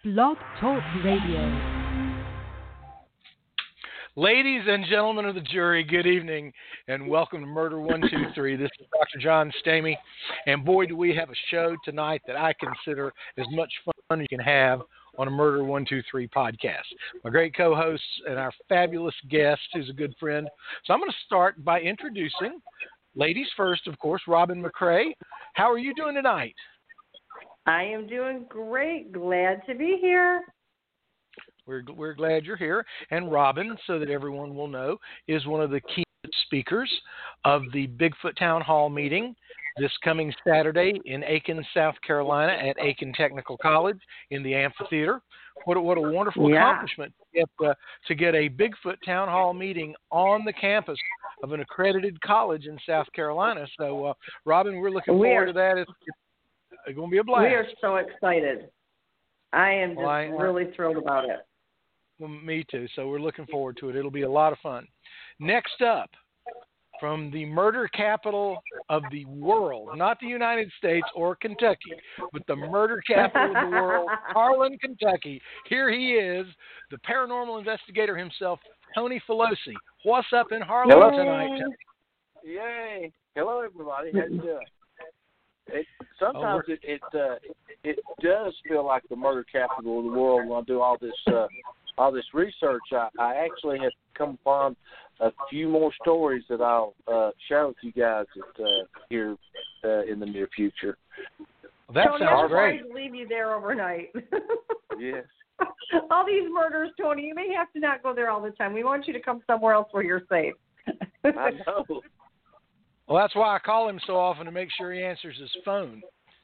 Blog Talk Radio. Ladies and gentlemen of the jury, good evening, and welcome to Murder 123. This is Dr. John Stamey, and boy, do we have a show tonight that I consider as much fun as you can have on a Murder 123 podcast. My great co-hosts and our fabulous guest, who's a good friend. So I'm going to start by introducing, ladies first, of course, Robin McCrae. How are you doing tonight? I am doing great. Glad to be here. We're glad you're here. And Robin, so that everyone will know, is one of the key speakers of the Bigfoot Town Hall meeting this coming Saturday in Aiken, South Carolina at Aiken Technical College in the amphitheater. What a wonderful accomplishment to get a Bigfoot Town Hall meeting on the campus of an accredited college in South Carolina. So, Robin, we're looking forward to that. It's going to be a blast. We are so excited. I am just really thrilled about it. Well, me too. So we're looking forward to it. It'll be a lot of fun. Next up, from the murder capital of the world, not the United States or Kentucky, but the murder capital of the world, Harlan, Kentucky. Here he is, the paranormal investigator himself, Tony Filosi. What's up in Harlan tonight, Tony? Yay. Hello, everybody. How you doing? Sometimes it does feel like the murder capital of the world when I do all this research. I actually have come upon a few more stories that I'll share with you guys here in the near future. Well, that Tony, sounds I'm great. sorry to leave you there overnight. Yes. All these murders, Tony, you may have to not go there all the time. We want you to come somewhere else where you're safe. I know. Well, that's why I call him so often, to make sure he answers his phone.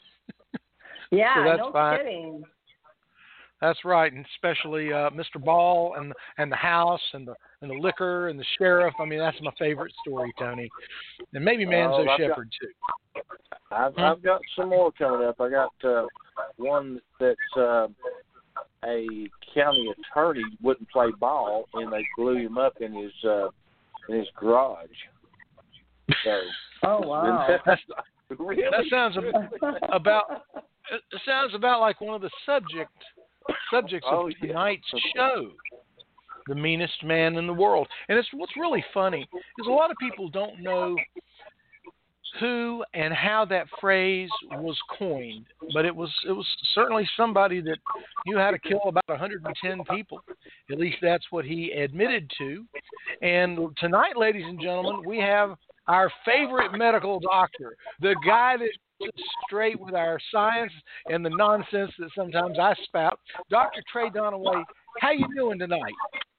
Yeah, so that's no fine. kidding. That's right, and especially Mr. Ball and the house and the liquor and the sheriff. I mean, that's my favorite story, Tony. And maybe Manzo Shepherd too. I've got some more coming up. I got one that's a county attorney wouldn't play ball, and they blew him up in his garage. So, oh wow! Really? That sounds about like one of the subjects of tonight's show, The Meanest Man in the World. And what's really funny is a lot of people don't know who and how that phrase was coined, but it was certainly somebody that knew how to kill about 110 people. At least that's what he admitted to. And tonight, ladies and gentlemen, we have our favorite medical doctor, the guy that's straight with our science and the nonsense that sometimes I spout, Dr. Trey Donaway. How you doing tonight?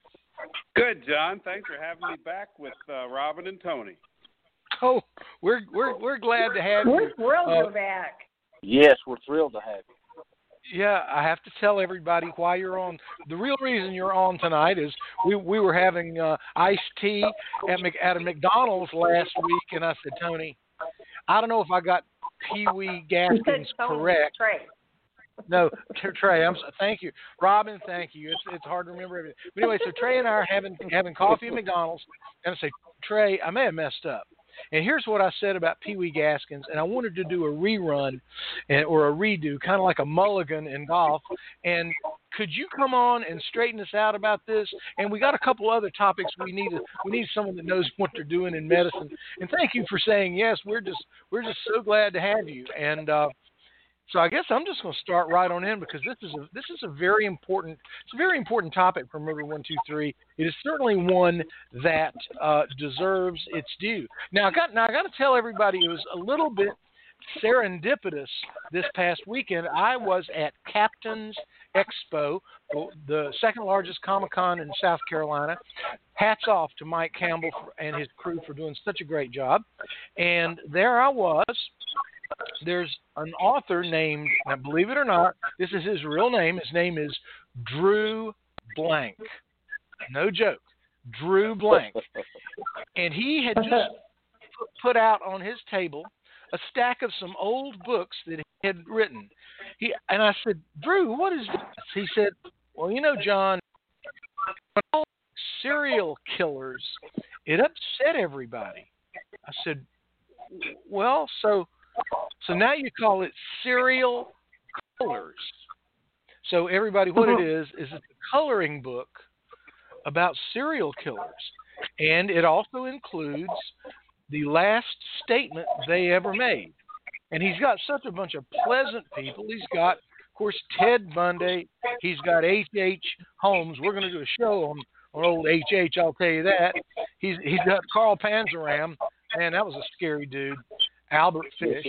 Good, John. Thanks for having me back with Robin and Tony. Oh, we're glad to have you. We're thrilled you're back. Yes, we're thrilled to have you. Yeah, I have to tell everybody why you're on. The real reason you're on tonight is we were having iced tea at a McDonald's last week, and I said, Tony, I don't know if I got Pee Wee Gaskins correct. Trey. No, Trey. Thank you, Robin. Thank you. It's hard to remember everything. But anyway, so Trey and I are having coffee at McDonald's, and I say, Trey, I may have messed up. And here's what I said about Pee Wee Gaskins, and I wanted to do a rerun or a redo, kind of like a mulligan in golf. And could you come on and straighten us out about this? And we got a couple other topics we need someone that knows what they're doing in medicine. And thank you for saying yes. We're just so glad to have you. And so I guess I'm just going to start right on in, because this is a very important topic for Murder 123. It is certainly one that deserves its due. Now I got to tell everybody it was a little bit serendipitous this past weekend. I was at Captain's Expo, the second largest Comic-Con in South Carolina. Hats off to Mike Campbell and his crew for doing such a great job. And there I was. There's an author named, now believe it or not, this is his real name. His name is Drew Blank. No joke. Drew Blank. And he had just put out on his table a stack of some old books that he had written. And I said, Drew, what is this? He said, well, you know, John, serial killers, it upset everybody. I said, well, so now you call it serial killers. So everybody, what it is it's a coloring book about serial killers, and it also includes the last statement they ever made. And he's got such a bunch of pleasant people. He's got, of course, Ted Bundy. He's got H.H. Holmes. We're going to do a show on old H.H., I'll tell you that. He's got Carl Panzeram. Man, that was a scary dude. Albert Fish.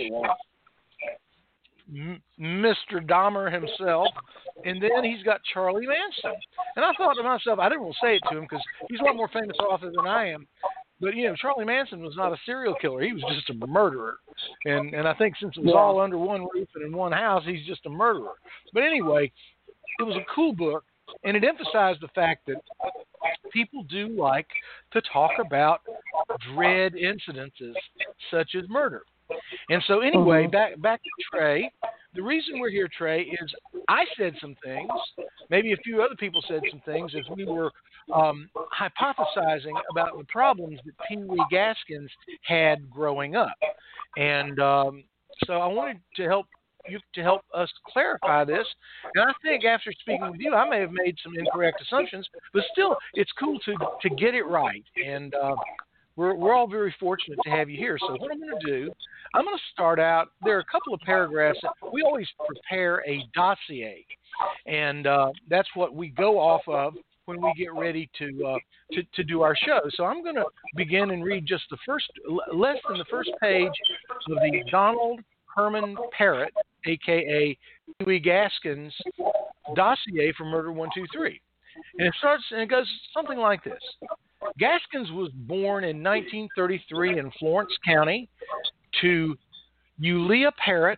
Mr. Dahmer himself. And then he's got Charlie Manson. And I thought to myself, I didn't want to say it to him because he's a lot more famous author than I am. But, Charlie Manson was not a serial killer. He was just a murderer. And I think since it was all under one roof and in one house, he's just a murderer. But anyway, it was a cool book, and it emphasized the fact that people do like to talk about dread incidences such as murder. And so anyway, back to Trey. The reason we're here, Trey, is I said some things, maybe a few other people said some things as we were hypothesizing about the problems that Pee Wee Gaskins had growing up. And so I wanted to help us clarify this. And I think after speaking with you, I may have made some incorrect assumptions, but still, it's cool to get it right. And we're all very fortunate to have you here. So what I'm going to do, I'm going to start out. There are a couple of paragraphs. We always prepare a dossier, and that's what we go off of when we get ready to do our show. So I'm going to begin and read just less than the first page of the Donald Herman Parrott, a.k.a. Pee Wee Gaskins, dossier for Murder 123. And it goes something like this. Gaskins was born in 1933 in Florence County to Eulia Parrott,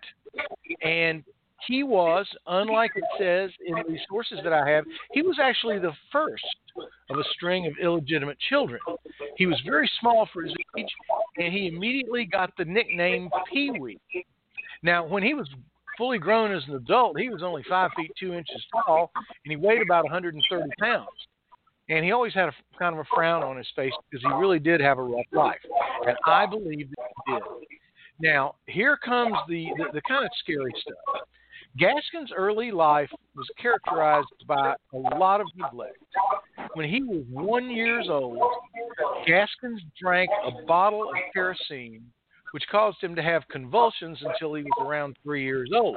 and he was, unlike it says in the sources that I have, he was actually the first of a string of illegitimate children. He was very small for his age, and he immediately got the nickname Pee Wee. Now, when he was fully grown as an adult, he was only 5 feet 2 inches tall, and he weighed about 130 pounds. And he always had a kind of a frown on his face because he really did have a rough life. And I believe that he did. Now, here comes the kind of scary stuff. Gaskins' early life was characterized by a lot of neglect. When he was 1 year old, Gaskins drank a bottle of kerosene, which caused him to have convulsions until he was around 3 years old.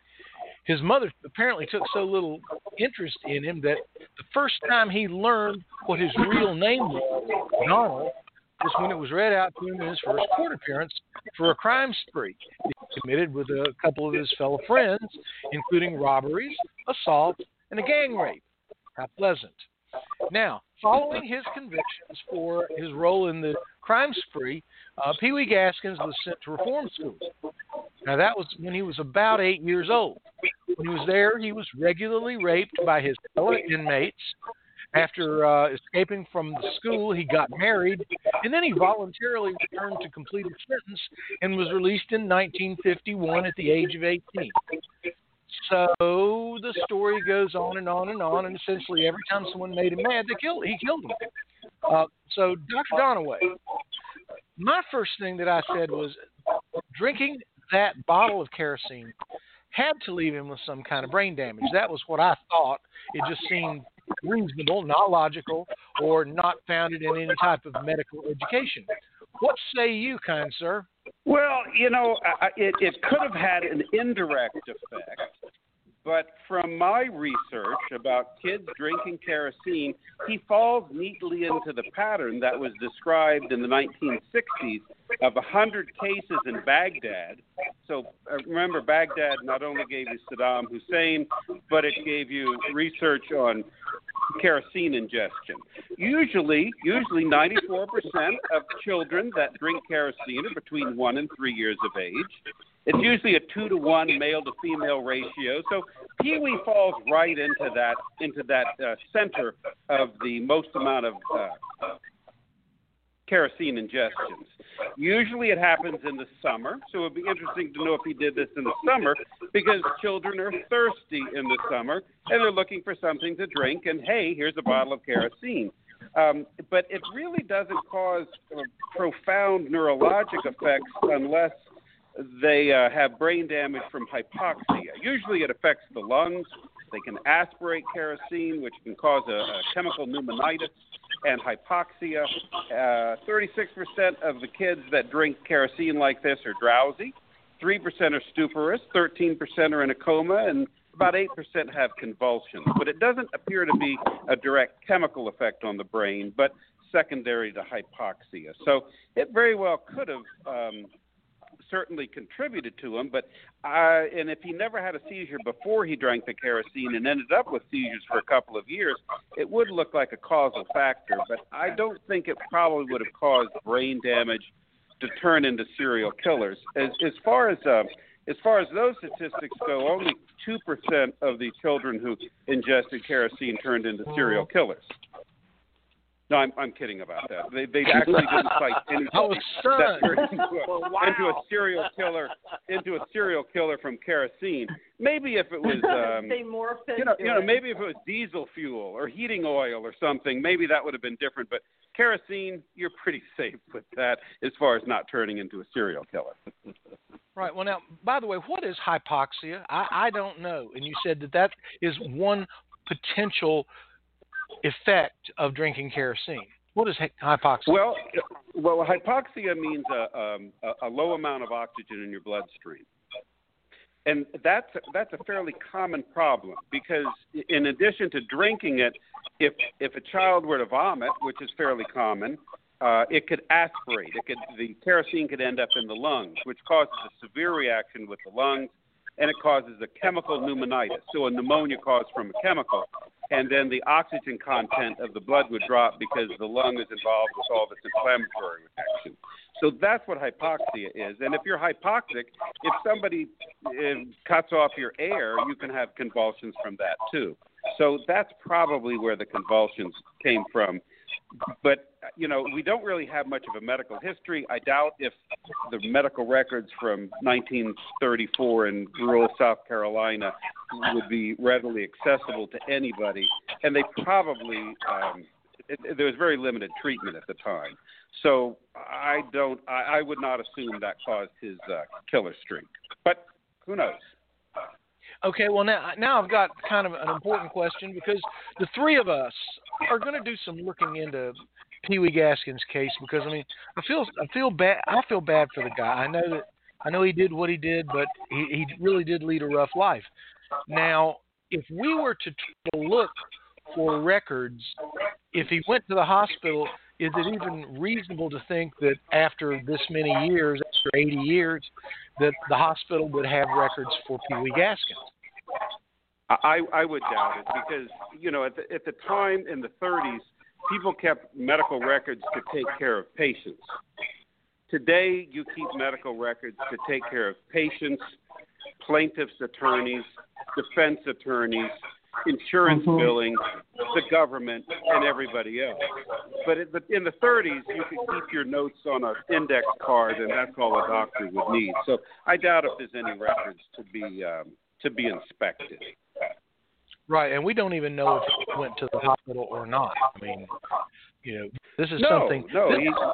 His mother apparently took so little interest in him that the first time he learned what his real name was, Donald, was when it was read out to him in his first court appearance for a crime spree he committed with a couple of his fellow friends, including robberies, assault, and a gang rape. How pleasant. Now, following his convictions for his role in the crime spree, Pee Wee Gaskins was sent to reform school. Now, that was when he was about 8 years old. When he was there, he was regularly raped by his fellow inmates. After escaping from the school, he got married, and then he voluntarily returned to complete his sentence and was released in 1951 at the age of 18. So the story goes on and on and on, and essentially every time someone made him mad, he killed him. So, Dr. Donaway, my first thing that I said was drinking that bottle of kerosene had to leave him with some kind of brain damage. That was what I thought. It just seemed reasonable, not logical, or not founded in any type of medical education. What say you, kind sir? Well, it could have had an indirect effect, but from my research about kids drinking kerosene, he falls neatly into the pattern that was described in the 1960s of 100 cases in Baghdad. So remember, Baghdad not only gave you Saddam Hussein, but it gave you research on kerosene ingestion. Usually 94% of children that drink kerosene are between 1 and 3 years of age. It's usually a 2-to-1 male to female ratio. So Pee Wee falls right into that center of the most amount of kerosene ingestions. Usually it happens in the summer, so it would be interesting to know if he did this in the summer, because children are thirsty in the summer and they're looking for something to drink, and hey, here's a bottle of kerosene. But it really doesn't cause profound neurologic effects unless they have brain damage from hypoxia. Usually it affects the lungs, They can aspirate kerosene, which can cause a chemical pneumonitis and hypoxia. 36% of the kids that drink kerosene like this are drowsy. 3% are stuporous. 13% are in a coma, and about 8% have convulsions. But it doesn't appear to be a direct chemical effect on the brain, but secondary to hypoxia. So it very well could have certainly contributed to him, but and if he never had a seizure before he drank the kerosene and ended up with seizures for a couple of years, it would look like a causal factor, but I don't think it probably would have caused brain damage to turn into serial killers. As far as those statistics go, only 2% of the children who ingested kerosene turned into serial killers. No, I'm kidding about that. They actually didn't cite anything that turned into a serial killer from kerosene. Maybe if it was maybe if it was diesel fuel or heating oil or something, maybe that would have been different. But kerosene, you're pretty safe with that as far as not turning into a serial killer. Right. Well, now, by the way, what is hypoxia? I don't know. And you said that is one potential effect of drinking kerosene. What is hypoxia? Well, hypoxia means a low amount of oxygen in your bloodstream, and that's a fairly common problem because in addition to drinking it, if a child were to vomit, which is fairly common, it could aspirate. The kerosene could end up in the lungs, which causes a severe reaction with the lungs, and it causes a chemical pneumonitis, so a pneumonia caused from a chemical. And then the oxygen content of the blood would drop because the lung is involved with all this inflammatory reaction. So that's what hypoxia is. And if you're hypoxic, if somebody cuts off your air, you can have convulsions from that too. So that's probably where the convulsions came from. But, we don't really have much of a medical history. I doubt if the medical records from 1934 in rural South Carolina would be readily accessible to anybody. And they probably, there was very limited treatment at the time. So I would not assume that caused his killer streak. But who knows? Okay, well, now I've got kind of an important question because the three of us are going to do some looking into Pee Wee Gaskin's case because I feel bad. I feel bad for the guy. I know he did what he did, but he really did lead a rough life. Now, if we were to look for records, if he went to the hospital, is it even reasonable to think that after this many years, after 80 years, that the hospital would have records for Pee Wee Gaskins? I would doubt it because, at the time in the 30s, people kept medical records to take care of patients. Today, you keep medical records to take care of patients, plaintiffs' attorneys, defense attorneys, insurance billing, the government, and everybody else. But in the 30s, you could keep your notes on an index card, and that's all a doctor would need. So I doubt if there's any records to be inspected. Right, and we don't even know if he went to the hospital or not. This is something. No,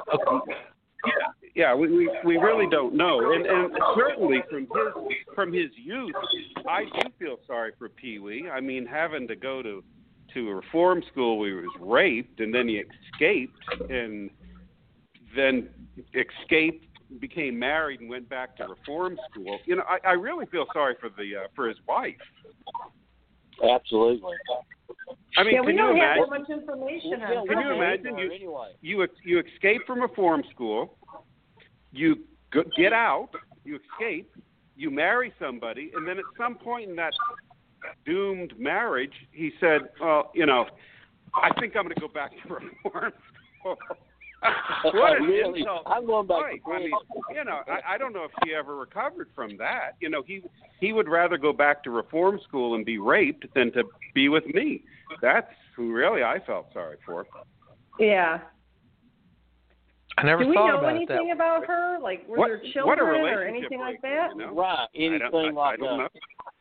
we really don't know, and certainly from his youth, I do feel sorry for Pee Wee. Having to go to a reform school where he was raped, and then he escaped, and then became married, and went back to reform school. I really feel sorry for his wife. Absolutely. We don't have that much information on. Can you imagine you escape from reform school, you get out, you escape, you marry somebody, and then at some point in that doomed marriage, he said, "Well, I think I'm going to go back to reform school." What an insult! I'm going back to I don't know if he ever recovered from that. He would rather go back to reform school and be raped than to be with me. That's who really I felt sorry for. Yeah. I never thought about that. Do we know anything about her? Like, were there children or anything like that? Right. Anything like that? Know.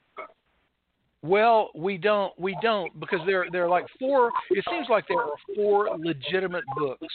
Well, we don't because there are like four. It seems like there are 4 legitimate books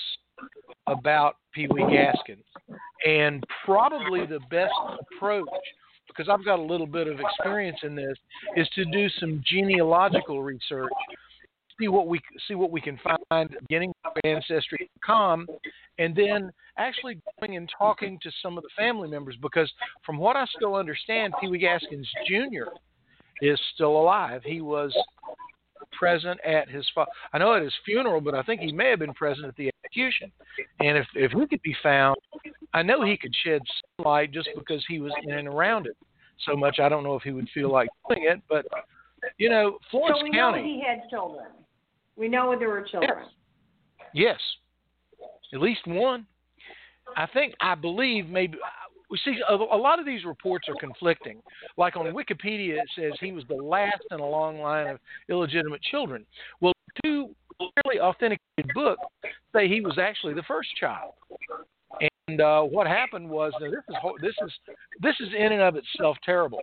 about Pee Wee Gaskins, and probably the best approach, because I've got a little bit of experience in this, is to do some genealogical research, see what we can find, beginning with Ancestry.com, and then actually going and talking to some of the family members, because from what I still understand, Pee Wee Gaskins Jr. is still alive. He was present at his I know at his funeral, but I think he may have been present at the execution. And if he could be found, I know he could shed some light just because he was in and around it so much. I don't know if he would feel like doing it, but Florence so we County. know he had children. We know there were children. Yes, at least one. I believe maybe. We see a lot of these reports are conflicting. Like on Wikipedia, it says he was the last in a long line of illegitimate children. Well, two fairly authenticated books say he was actually the first child. And what happened was, now this is in and of itself terrible.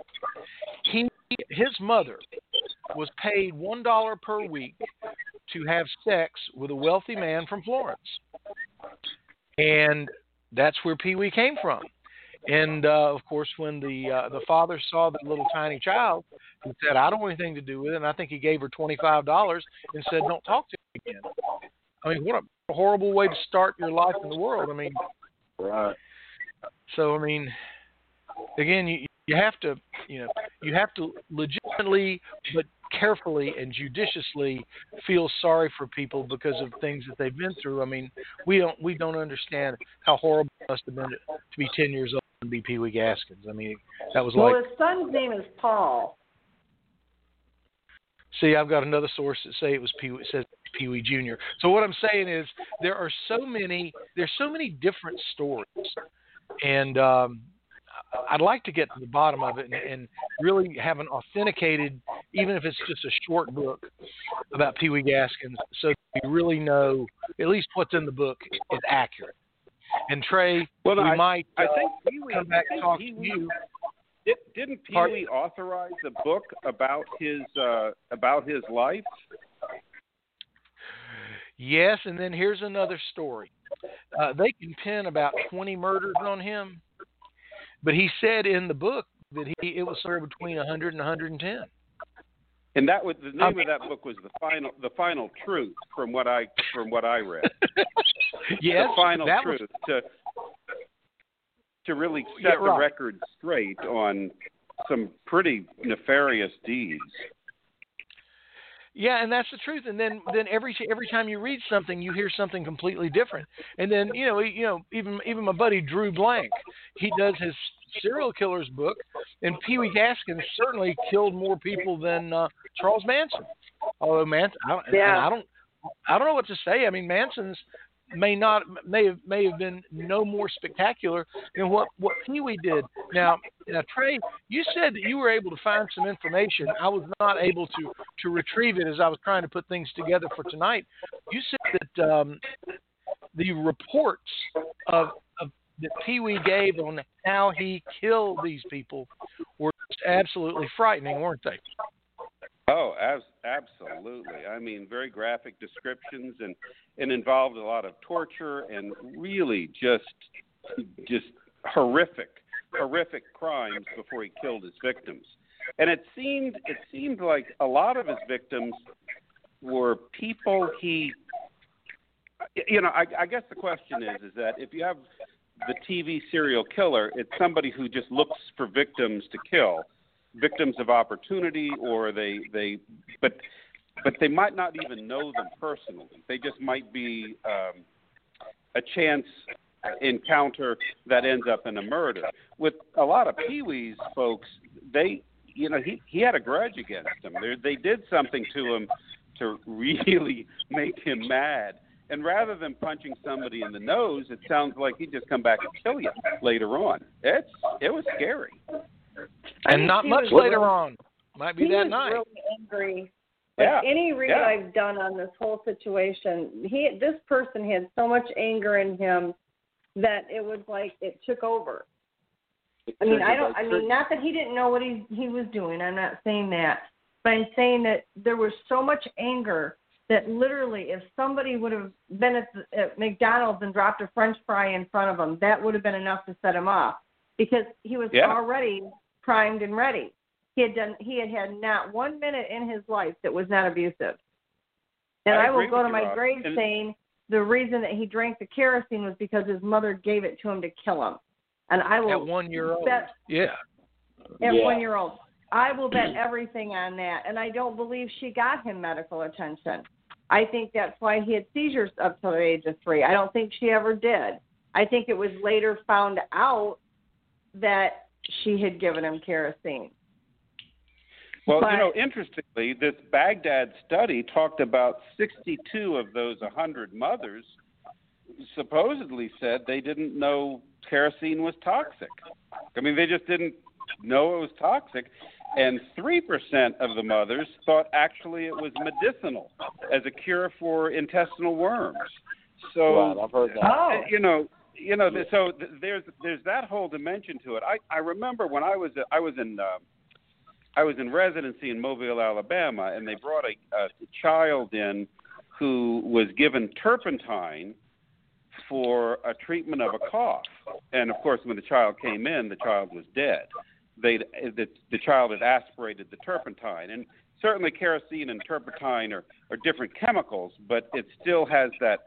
His mother was paid $1 per week to have sex with a wealthy man from Florence, and that's where Pee Wee came from. And of course, when the father saw the little tiny child, he said, "I don't want anything to do with it." And I think he gave her $25 and said, "Don't talk to me again." I mean, what a horrible way to start your life in the world. I mean, right. So I mean, again, you have to legitimately but carefully and judiciously feel sorry for people because of things that they've been through. I mean, we don't understand how horrible it must have been to be 10 years old and be Pee Wee Gaskins. I mean, that was his son's name is Paul. See, I've got another source that say it was Pee Wee. It says Pee Wee Jr. So what I'm saying is there's so many different stories, and I'd like to get to the bottom of it and really have an authenticated, even if it's just a short book about Pee Wee Gaskins, so that we really know at least what's in the book is accurate. And Trey, I think Pee Wee, come back and talk to you. Didn't Pee Wee authorize a book about his life? Yes, and then here's another story. They can pin about 20 murders on him, but he said in the book that it was somewhere between 100 and 110. And that was the name of that book was the final truth from what I read. Yes, the final truth to really set the record straight on some pretty nefarious deeds. Yeah, and that's the truth. And then every time you read something, you hear something completely different. And then even my buddy Drew Blank, he does his serial killers book, and Pee Wee Gaskins certainly killed more people than Charles Manson. Although Manson, I don't know what to say. I mean, Manson's may have been no more spectacular than what Pee Wee did. Now, Trey, you said that you were able to find some information. I was not able to retrieve it as I was trying to put things together for tonight. You said that the reports that Pee Wee gave on how he killed these people were just absolutely frightening, weren't they? Oh, absolutely. I mean, very graphic descriptions and involved a lot of torture and really just horrific crimes before he killed his victims. And it seemed like a lot of his victims were people I guess the question is that if you have the TV serial killer, it's somebody who just looks for victims to kill. Victims of opportunity, or but they might not even know them personally. They just might be a chance encounter that ends up in a murder. With a lot of Pee Wee's folks, he had a grudge against them. They did something to him to really make him mad. And rather than punching somebody in the nose, it sounds like he'd just come back and kill you later on. It was scary. And not much later on. Might be that night. He was really angry. Like any read I've done on this whole situation, this person had so much anger in him that it was like it took over. I mean, not that he didn't know what he was doing. I'm not saying that, but I'm saying that there was so much anger that literally, if somebody would have been at McDonald's and dropped a French fry in front of him, that would have been enough to set him off. because he was already primed and ready. He had not 1 minute in his life that was not abusive. And I will go to my grave saying the reason that he drank the kerosene was because his mother gave it to him to kill him. And I will at 1 year old. At 1 year old. I will bet everything on that. And I don't believe she got him medical attention. I think that's why he had seizures up to the age of 3. I don't think she ever did. I think it was later found out that she had given him kerosene. Well, interestingly, this Baghdad study talked about 62 of those 100 mothers supposedly said they didn't know kerosene was toxic. I mean, they just didn't know it was toxic. And 3% of the mothers thought actually it was medicinal as a cure for intestinal worms. So, right, I've heard that. So there's that whole dimension to it. I remember when I was in residency in Mobile, Alabama, and they brought a child in who was given turpentine for a treatment of a cough. And, of course, when the child came in, the child was dead. The child had aspirated the turpentine. And certainly kerosene and turpentine are different chemicals, but it still has that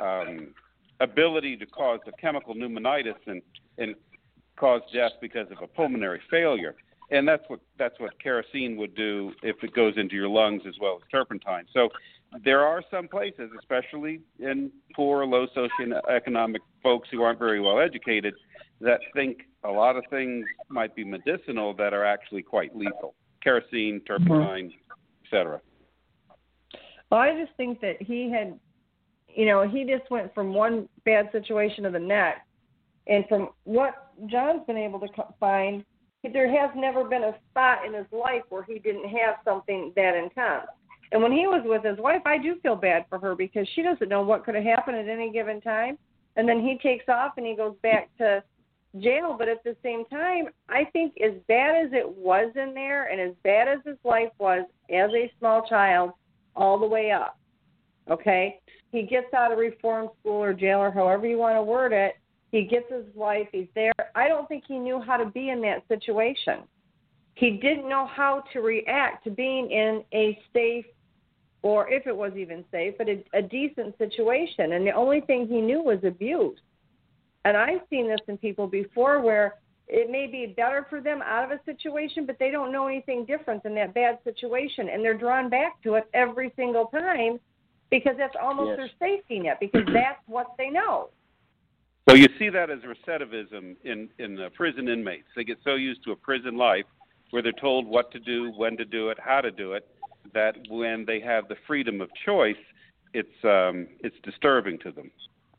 ability to cause a chemical pneumonitis and cause death because of a pulmonary failure. And that's what kerosene would do if it goes into your lungs as well as turpentine. So there are some places, especially in poor, low socioeconomic folks who aren't very well educated, that think a lot of things might be medicinal that are actually quite lethal. Kerosene, turpentine, etc. Well, I just think that he had, he just went from one bad situation to the next. And from what John's been able to find, there has never been a spot in his life where he didn't have something that intense. And when he was with his wife, I do feel bad for her because she doesn't know what could have happened at any given time. And then he takes off and he goes back to jail. But at the same time, I think as bad as it was in there and as bad as his life was as a small child all the way up, okay, he gets out of reform school or jail or however you want to word it. He gets his life. He's there. I don't think he knew how to be in that situation. He didn't know how to react to being in a safe, or if it was even safe, but a decent situation. And the only thing he knew was abuse. And I've seen this in people before where it may be better for them out of a situation, but they don't know anything different than that bad situation. And they're drawn back to it every single time because that's almost their safety net, because that's what they know. So you see that as recidivism in prison inmates. They get so used to a prison life where they're told what to do, when to do it, how to do it, that when they have the freedom of choice, it's disturbing to them.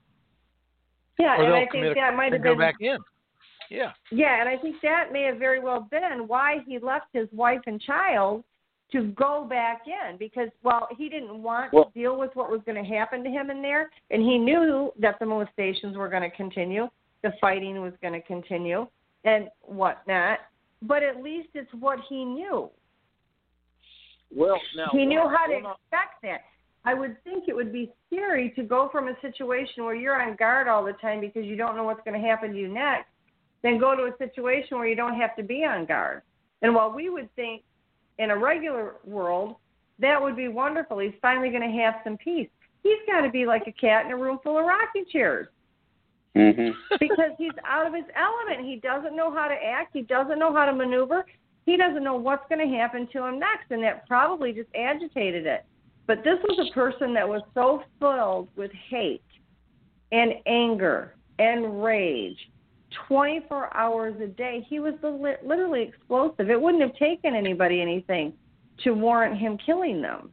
Yeah, and I think that might have been go back in. Yeah. Yeah, and I think that may have very well been why he left his wife and child to go back in, because, he didn't want to deal with what was going to happen to him in there, and he knew that the molestations were going to continue, the fighting was going to continue, and whatnot, but at least it's what he knew. Well, now he knew how to expect that. I would think it would be scary to go from a situation where you're on guard all the time because you don't know what's going to happen to you next, then go to a situation where you don't have to be on guard. And while we would think in a regular world, that would be wonderful. He's finally going to have some peace. He's got to be like a cat in a room full of rocking chairs. Mm-hmm. Because he's out of his element. He doesn't know how to act. He doesn't know how to maneuver. He doesn't know what's going to happen to him next, and that probably just agitated it. But this was a person that was so filled with hate and anger and rage 24 hours a day. He was literally explosive. It wouldn't have taken anybody anything to warrant him killing them.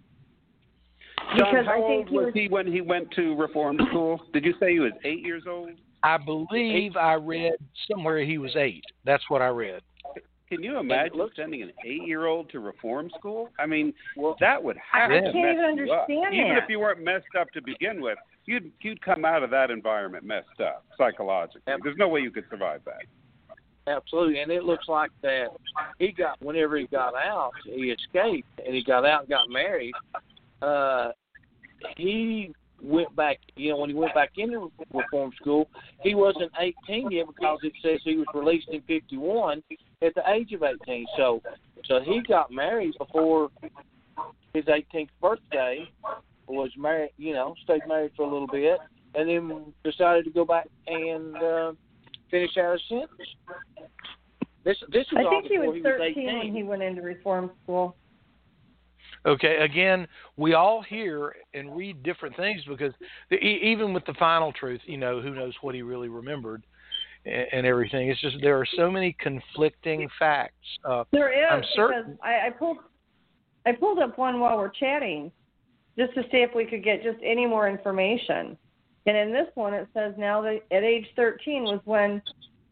John, how old was he when he went to reform school? Did you say he was 8 years old? I believe I read somewhere he was 8. That's what I read. Can you imagine sending an 8-year-old to reform school? I mean, that would have to mess you up. I can't even understand that. Even if you weren't messed up to begin with, you'd come out of that environment messed up psychologically. There's no way you could survive that. Absolutely, and it looks like that whenever he got out, he escaped, and he got out and got married. He went back, when he went back into reform school, he wasn't 18 yet because it says he was released in 51 at the age of 18. So he got married before his 18th birthday, was married, stayed married for a little bit, and then decided to go back and finish out his sentence. This was I think he was 13 when he went into reform school. Okay, again, we all hear and read different things because even with the final truth, who knows what he really remembered and everything. It's just there are so many conflicting facts. There is, I'm certain. because I pulled up one while we're chatting just to see if we could get just any more information. And in this one, it says now that at age 13 was when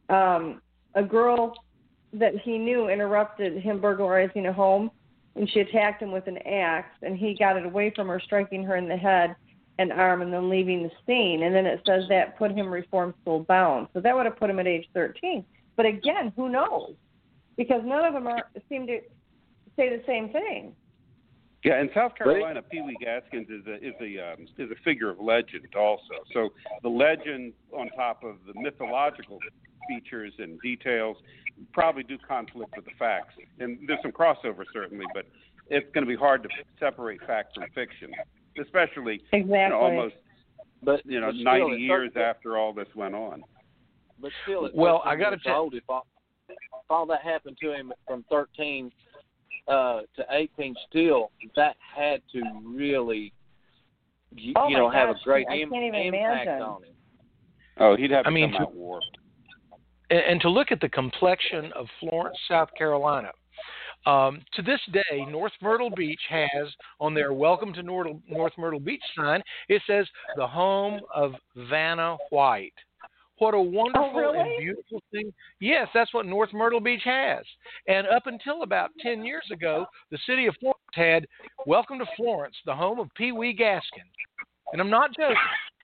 a girl that he knew interrupted him burglarizing a home, and she attacked him with an axe, and he got it away from her, striking her in the head and arm, and then leaving the scene. And then it says that put him reform school bound. So that would have put him at age 13. But again, who knows? Because none of them seem to say the same thing. Yeah, in South Carolina, Pee Wee Gaskins is a figure of legend also. So the legend on top of the mythological features and details probably do conflict with the facts. And there's some crossover certainly, but it's going to be hard to separate fact from fiction, especially almost 90 years after all this went on. But still, I got to tell you, if all that happened to him from 13 to 18, still that had to really, have a great impact on him. Oh, he'd have to come out warped. And to look at the complexion of Florence, South Carolina. To this day, North Myrtle Beach has on their Welcome to North Myrtle Beach sign, it says the home of Vanna White. What a wonderful and beautiful thing. Yes, that's what North Myrtle Beach has. And up until about 10 years ago, the city of Florence had Welcome to Florence, the home of Pee Wee Gaskins. And I'm not joking.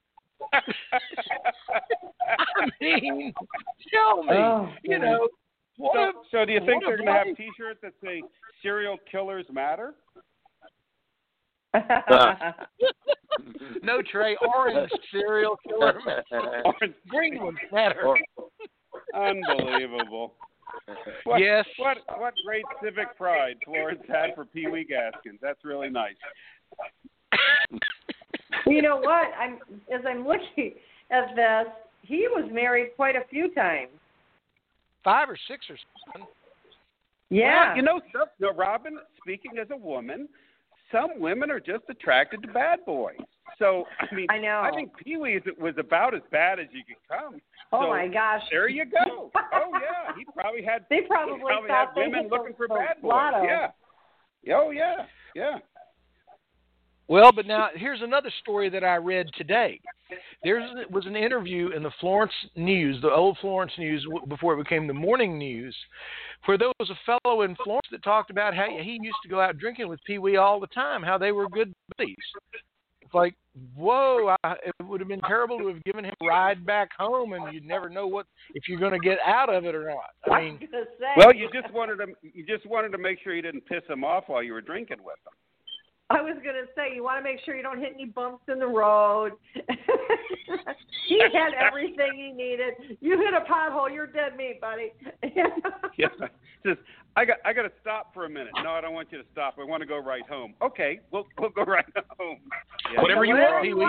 I mean, show me. So do you think they're going to have T-shirts that say "Serial Killers Matter"? No, Trey. Orange serial killer matter. Orange. Green ones matter. Unbelievable. Yes. What great civic pride Florence had for Pee Wee Gaskins. That's really nice. You know what? As I'm looking at this, he was married quite a few times. 5 or 6 or something. Yeah. Well, Robin, speaking as a woman, some women are just attracted to bad boys. So, I know. I think Pee Wee was about as bad as you could come. Oh, my gosh. There you go. Oh, yeah. He probably had thought women looking for bad boys. Lotto. Yeah. Oh, yeah. Yeah. Well, but now here's another story that I read today. There was an interview in the Florence News, the old Florence News, before it became the Morning News, where there was a fellow in Florence that talked about how he used to go out drinking with Pee Wee all the time, how they were good buddies. It's like, whoa, it would have been terrible to have given him a ride back home, and you'd never know if you're going to get out of it or not. I mean, well, you just wanted to make sure you didn't piss him off while you were drinking with him. I was going to say, you want to make sure you don't hit any bumps in the road. He had everything he needed. You hit a pothole, you're dead meat, buddy. Yeah. Just, I got to stop for a minute. No, I don't want you to stop. I want to go right home. Okay, we'll go right home. Yeah. Whatever you want, Pee Wee.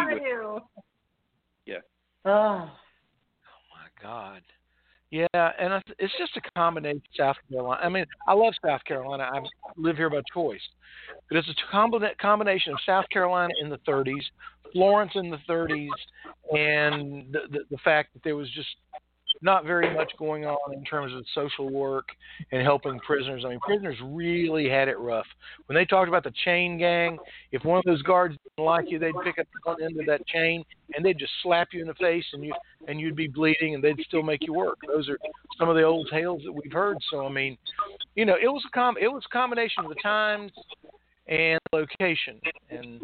Yeah. Oh my God. Yeah, and it's just a combination of South Carolina. I mean, I love South Carolina. I live here by choice. But it's a combination of South Carolina in the 30s, Florence in the 30s, and the fact that there was just not very much going on in terms of social work and helping prisoners. I mean, prisoners really had it rough. When they talked about the chain gang, if one of those guards didn't like you, they'd pick up one end of that chain and they'd just slap you in the face, and you'd be bleeding, and they'd still make you work. Those are some of the old tales that we've heard. So I mean, it was a combination of the times and location, and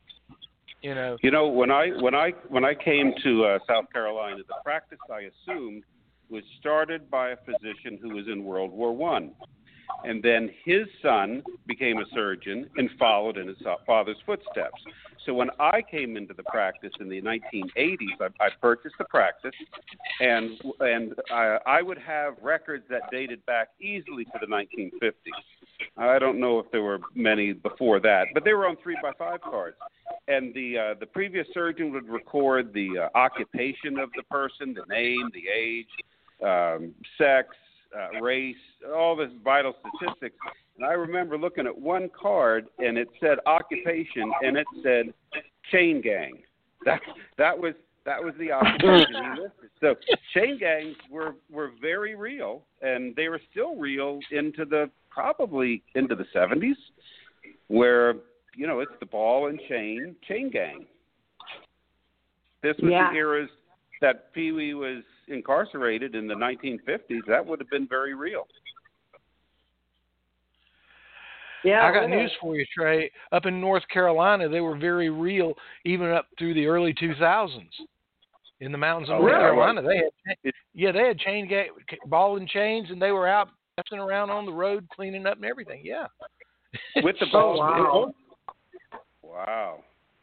when I came to South Carolina, the practice I assumed was started by a physician who was in World War I, And then his son became a surgeon and followed in his father's footsteps. So when I came into the practice in the 1980s, I purchased the practice, and I would have records that dated back easily to the 1950s. I don't know if there were many before that, but they were on 3x5 cards. And the previous surgeon would record the occupation of the person, the name, the age, sex, race, all this vital statistics. And I remember looking at one card, and it said occupation, and it said chain gang. That was the occupation he listed. So chain gangs were very real, and they were still real probably into the 70s, where it's the ball and chain gang. This was the eras that Pee Wee was incarcerated in the 1950s. That would have been very real. Yeah, I got news for you, Trey. Up in North Carolina, they were very real even up through the early 2000s. In the mountains of North Carolina, they had chain gang, ball and chains, and they were out messing around on the road, cleaning up and everything. Yeah, with the ball. Wow. Wow.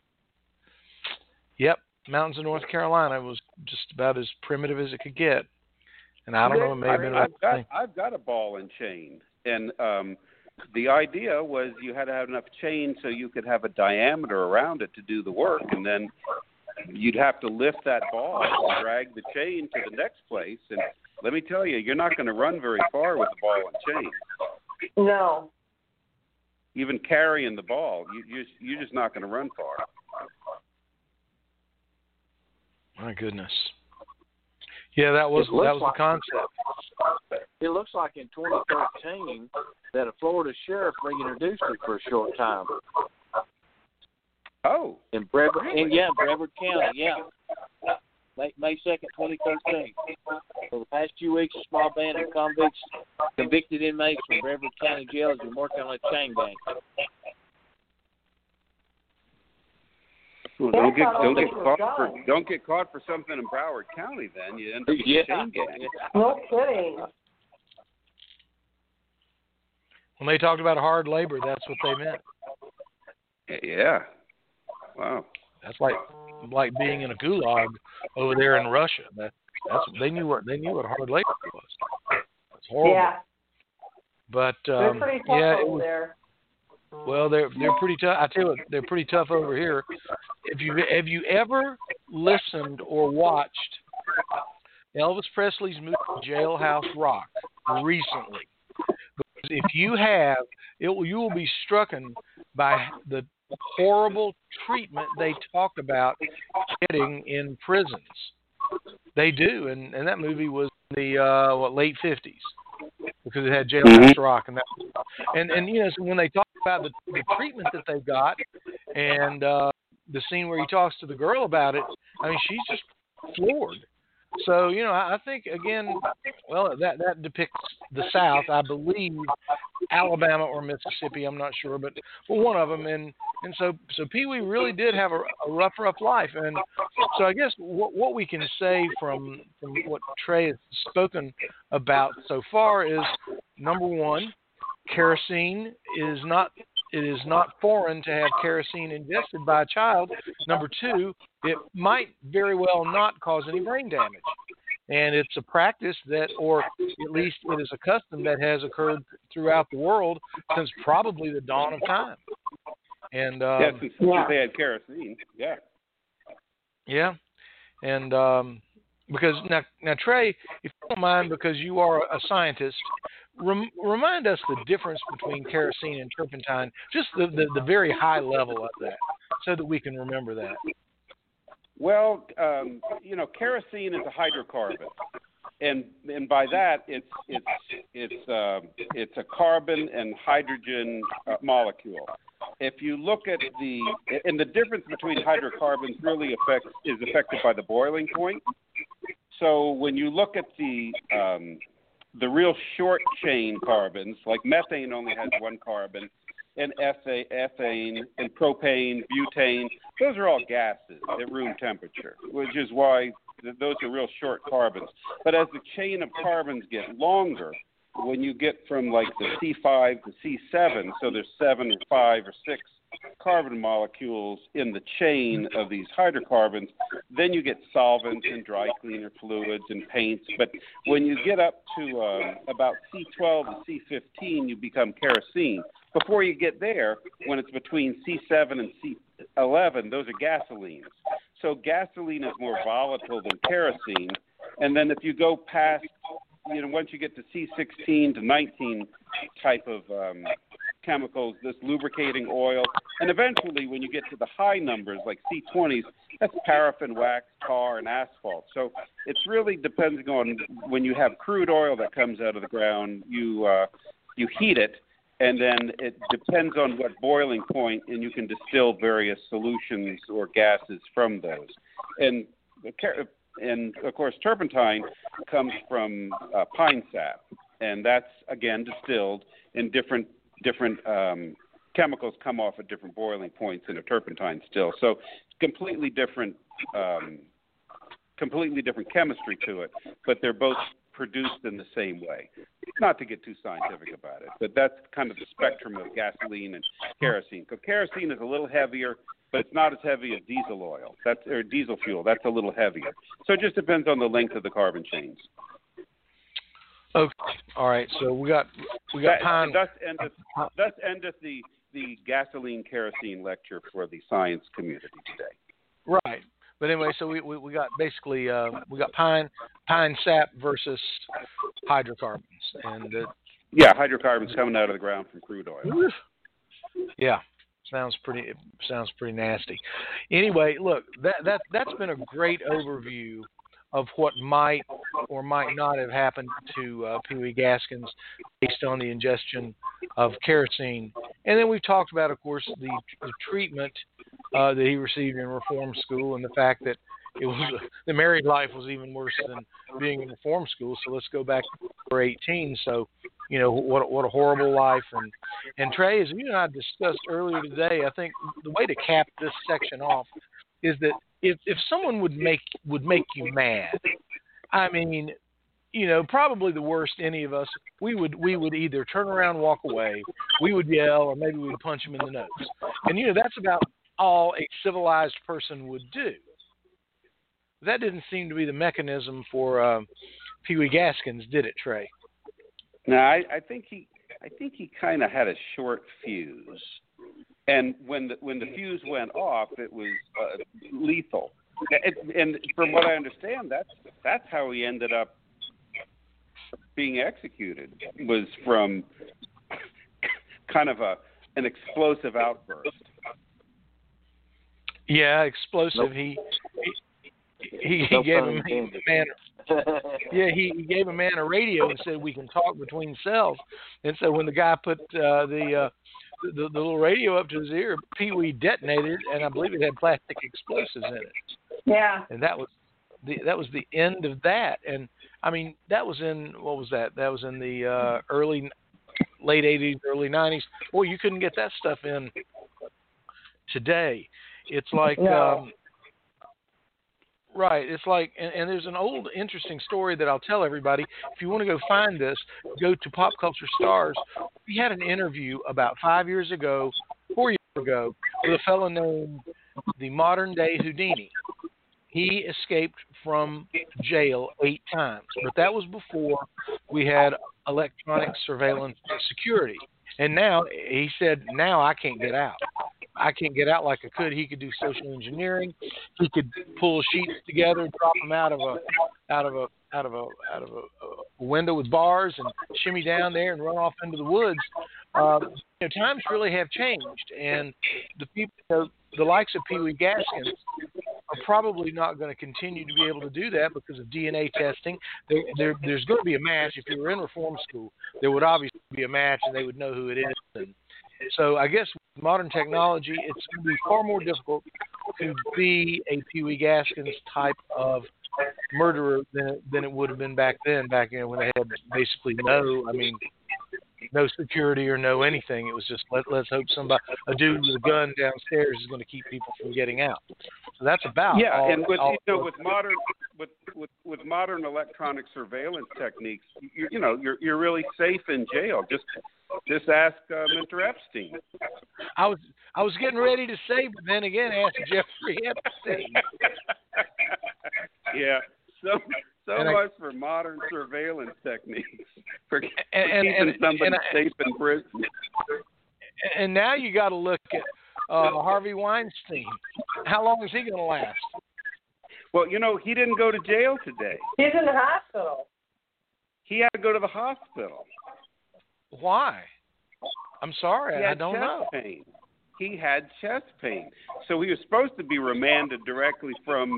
Yep, mountains of North Carolina was just about as primitive as it could get. And I don't know, it may have been. I've got a ball and chain, and the idea was you had to have enough chain so you could have a diameter around it to do the work, and then you'd have to lift that ball and drag the chain to the next place. And let me tell you, you're not going to run very far with the ball and chain. No. Even carrying the ball, you're just not going to run far. My goodness. Yeah, that was the concept. It looks like in 2013 that a Florida sheriff reintroduced it for a short time. Oh. In Brevard County, yeah. May 2nd, 2013. For the past few weeks, a small band of convicted inmates from Brevard County Jail has been working on a chain gang. Well, don't get caught for something in Broward County. Then you end up with a chain gang. No kidding. When they talked about hard labor, that's what they meant. Yeah. Wow. That's like being in a gulag over there in Russia. That's they knew what hard labor was. It's horrible. Yeah. But they're pretty tough over there. Well, they're pretty tough. I tell you what, they're pretty tough over here. Have you ever listened or watched Elvis Presley's movie Jailhouse Rock recently? Because if you have, you will be strucken by the horrible treatment they talk about getting in prisons. They do, and that movie was in the late 50s because it had Jailhouse Rock and that. And so when they talk about the treatment that they've got and the scene where he talks to the girl about it, I mean, she's just floored. So, I think, again, well, that depicts the South. I believe Alabama or Mississippi, I'm not sure, but one of them. And so Pee Wee really did have a rough life. And so I guess what we can say from what Trey has spoken about so far is, number one, kerosene is not foreign to have kerosene ingested by a child. Number two, it might very well not cause any brain damage. And it's a practice that, or at least it is a custom that has occurred throughout the world since probably the dawn of time. And since they had kerosene, yeah. Yeah. And because now Trey, if you don't mind, because you are a scientist, remind us the difference between kerosene and turpentine, just the very high level of that, so that we can remember that. Well, kerosene is a hydrocarbon, and by that it's a carbon and hydrogen molecule. If you look at the difference between hydrocarbons really is affected by the boiling point. So when you look at the real short chain carbons, like methane only has one carbon, and ethane and propane, butane, those are all gases at room temperature, which is why those are real short carbons. But as the chain of carbons get longer, when you get from like the C5 to C7, so there's 7 or 5 or 6 carbon molecules in the chain of these hydrocarbons, then you get solvents and dry cleaner fluids and paints. But when you get up to about C12 to C15, you become kerosene. Before you get there, when it's between C7 and C11, those are gasolines. So gasoline is more volatile than kerosene. And then if you go past, once you get to C16 to 19 type of chemicals, this lubricating oil, and eventually when you get to the high numbers like C20s, that's paraffin, wax, tar, and asphalt. So it's really depending on when you have crude oil that comes out of the ground, you heat it, and then it depends on what boiling point, and you can distill various solutions or gases from those. And of course, turpentine comes from pine sap, and that's, again, distilled in different chemicals come off at different boiling points in a turpentine still. So completely different chemistry to it, but they're both produced in the same way. Not to get too scientific about it, but that's kind of the spectrum of gasoline and kerosene. So kerosene is a little heavier, but it's not as heavy as diesel oil. Or diesel fuel. That's a little heavier. So it just depends on the length of the carbon chains. Okay. All right. So we got pine. Thus endeth the gasoline kerosene lecture for the science community today. Right. But anyway, so we got basically we got pine sap versus hydrocarbons, and hydrocarbons coming out of the ground from crude oil. Yeah. Sounds pretty nasty. Anyway, look, that's been a great overview of what might or might not have happened to Pee Wee Gaskins based on the ingestion of kerosene. And then we've talked about, of course, the treatment that he received in reform school, and the fact that the married life was even worse than being in reform school. So let's go back to 18. So, what a horrible life. And Trey, as you and I discussed earlier today, I think the way to cap this section off is that if someone would make you mad, I mean, probably the worst any of us, we would either turn around, walk away, we would yell, or maybe we would punch him in the nose. And that's about all a civilized person would do. That didn't seem to be the mechanism for Pee Wee Gaskins, did it, Trey? No, I think he kind of had a short fuse, and when the fuse went off, it was lethal. And from what I understand, that's how he ended up being executed, was from kind of an explosive outburst. Yeah, explosive. Nope. He gave a man. Yeah, he gave a man a radio and said we can talk between cells. And so when the guy put the little radio up to his ear, Pee Wee detonated, and I believe it had plastic explosives in it. Yeah. And that was the end of that. And I mean, that was in, what was that? That was in the late 80s, early 90s. Boy, you couldn't get that stuff in today. It's like. No. Right. It's like, and there's an old interesting story that I'll tell everybody. If you want to go find this, go to Pop Culture Stars. We had an interview about 4 years ago, with a fellow named the modern day Houdini. He escaped from jail 8 times, but that was before we had electronic surveillance security. And now, he said, now I can't get out. I can't get out like I could. He could do social engineering. He could pull sheets together, drop them out of a window with bars, and shimmy down there and run off into the woods. Times really have changed, and the people, the likes of Pee Wee Gaskins, are probably not going to continue to be able to do that because of DNA testing. There's going to be a match. If you were in reform school, there would obviously be a match, and they would know who it is. And so I guess with modern technology, it's going to be far more difficult to be a Pee Wee Gaskins type of murderer than it would have been back then, when they had basically no security or no anything. It was just let's hope a dude with a gun downstairs is going to keep people from getting out. So that's about all. And with with modern electronic surveillance techniques, you're really safe in jail. Just ask Mr. Epstein. I was getting ready to say, but then again, ask Jeffrey Epstein. Yeah. So much for modern surveillance techniques for keeping somebody safe in prison. And now you got to look at Harvey Weinstein. How long is he going to last? Well, he didn't go to jail today. He's in the hospital. He had to go to the hospital. Why? I'm sorry, I don't know. Pain. He had chest pain, so he was supposed to be remanded directly from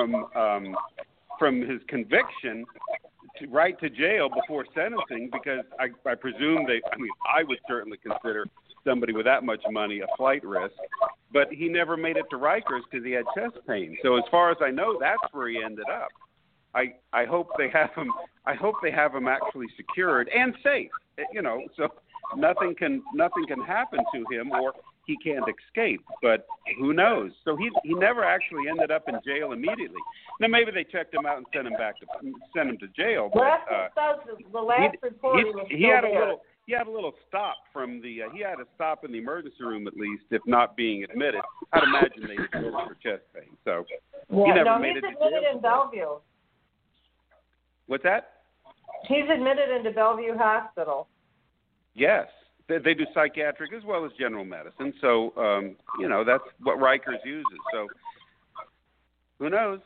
his conviction right to jail before sentencing, because I presume I would certainly consider somebody with that much money a flight risk, but he never made it to Rikers because he had chest pain. So as far as I know, that's where he ended up. I hope they have him. I hope they have him actually secured and safe. So nothing can happen to him, or he can't escape. But who knows? So he never actually ended up in jail immediately. Now maybe they checked him out and sent him to jail. But the last report he had a little. He had a little stop from the. He had a stop in the emergency room at least, if not being admitted. I'd imagine they admitted for chest pain. So he never made it to jail. He's admitted in Bellevue. What's that? He's admitted into Bellevue Hospital. Yes, they do psychiatric as well as general medicine. So that's what Rikers uses. So who knows?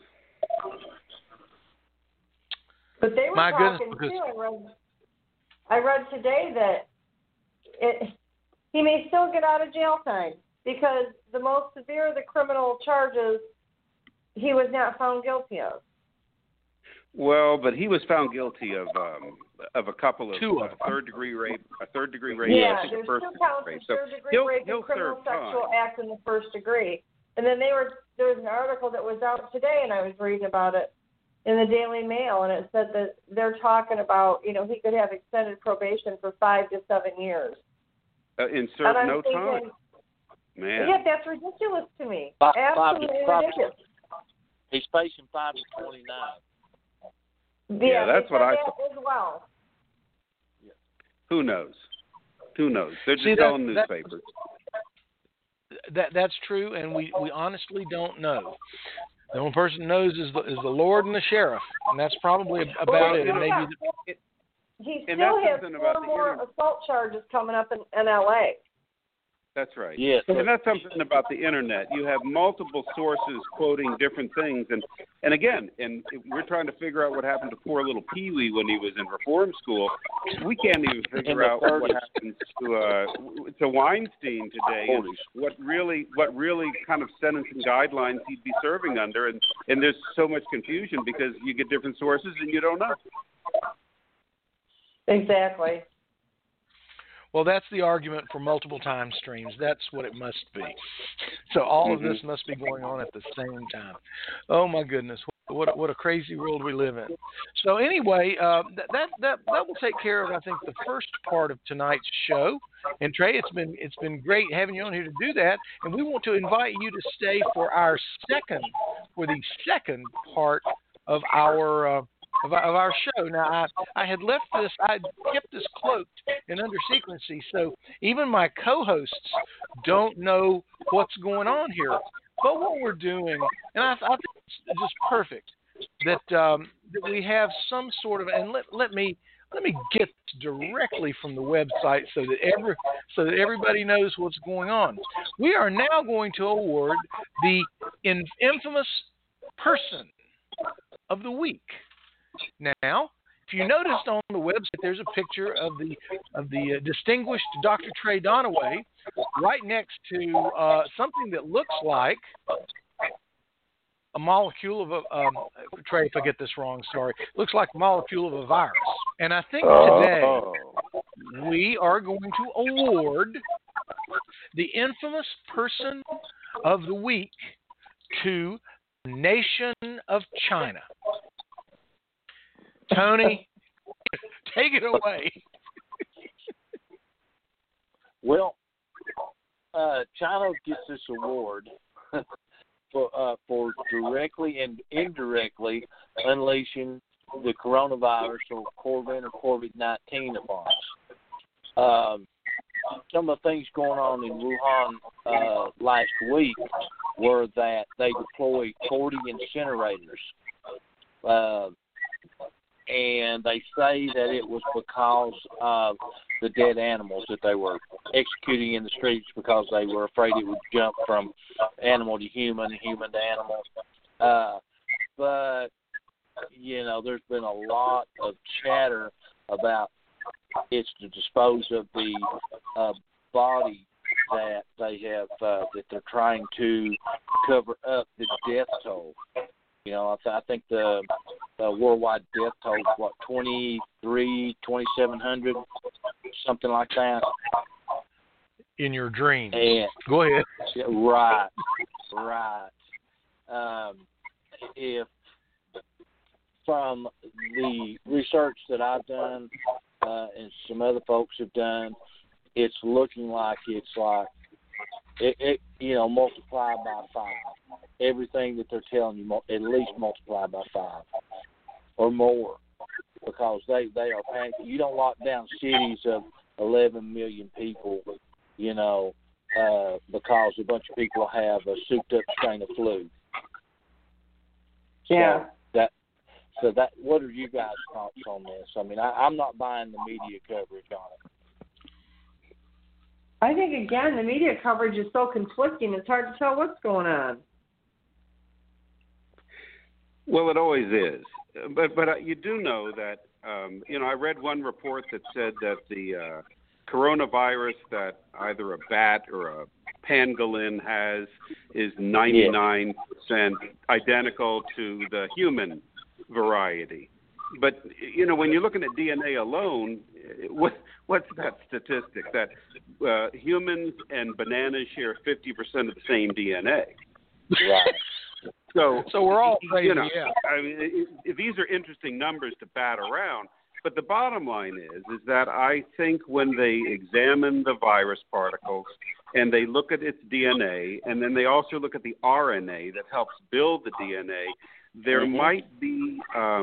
But they were My talking goodness, too. I read today that he may still get out of jail time because the most severe of the criminal charges he was not found guilty of. Well, but he was found guilty of a couple of two of third degree rape, Yeah, and there's first two counts rape. of So third degree rape and criminal sexual act in the first degree. And then there was an article that was out today, and I was reading about it in the Daily Mail, and it said that they're talking about, he could have extended probation for 5 to 7 years. Serve no time. Man. Yeah, that's ridiculous to me. Absolutely ridiculous. He's facing 5 to 29. Yeah, that's what I thought as well. Who knows? They're just telling newspapers. That's true, and we honestly don't know. The only person who knows is the Lord and the sheriff, and that's probably about it. And maybe he still has 4 more assault charges coming up in L.A. That's right. Yes. And that's something about the internet. You have multiple sources quoting different things, and again, we're trying to figure out what happened to poor little Pee Wee when he was in reform school. We can't even figure out what happened to Weinstein today. And what really kind of sentencing guidelines he'd be serving under, and there's so much confusion because you get different sources and you don't know. Exactly. Well, that's the argument for multiple time streams. That's what it must be. So all of this must be going on at the same time. Oh my goodness, what a crazy world we live in. So anyway, that will take care of, I think, the first part of tonight's show. And Trey, it's been great having you on here to do that. And we want to invite you to stay for the second part of our show. Now, I had left this, I kept this cloaked and under secrecy, so even my co-hosts don't know what's going on here. But what we're doing, and I think it's just perfect, that we have some sort of, and let me get directly from the website so that everybody knows what's going on. We are now going to award the infamous person of the week. Now, if you noticed on the website, there's a picture of the distinguished Dr. Trey Donaway right next to something that looks like a molecule of a Trey, if I get this wrong, sorry. Looks like a molecule of a virus. And I think today we are going to award the infamous person of the week to the nation of China. Tony, take it away. Well, China gets this award for directly and indirectly unleashing the coronavirus or COVID-19 upon us. Some of the things going on in Wuhan last week were that they deployed 40 incinerators. And they say that it was because of the dead animals that they were executing in the streets because they were afraid it would jump from animal to human, human to animal. But, you know, there's been a lot of chatter about it's to dispose of the body that they have, that they're trying to cover up the death toll. You know, I think the worldwide death toll is, what, 2,700, something like that. In your dreams. And, go ahead. Right. If from the research that I've done and some other folks have done, it's looking like it you know, multiplied by 5. Everything that they're telling you, at least multiply by 5 or more, because they are panicking. You don't lock down cities of 11 million people, you know, because a bunch of people have a souped-up strain of flu. Yeah. So that. What are you guys' thoughts on this? I mean, I'm not buying the media coverage on it. I think, again, the media coverage is so conflicting, it's hard to tell what's going on. Well, it always is. But you do know that, you know, I read one report that said that the coronavirus that either a bat or a pangolin has is 99% identical to the human variety. But, you know, when you're looking at DNA alone, what's that statistic? That humans and bananas share 50% of the same DNA. Right. So we're all crazy, you know, yeah. I mean, these are interesting numbers to bat around. But the bottom line is that I think when they examine the virus particles and they look at its DNA, and then they also look at the RNA that helps build the DNA, there might be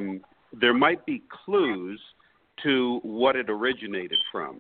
clues to what it originated from.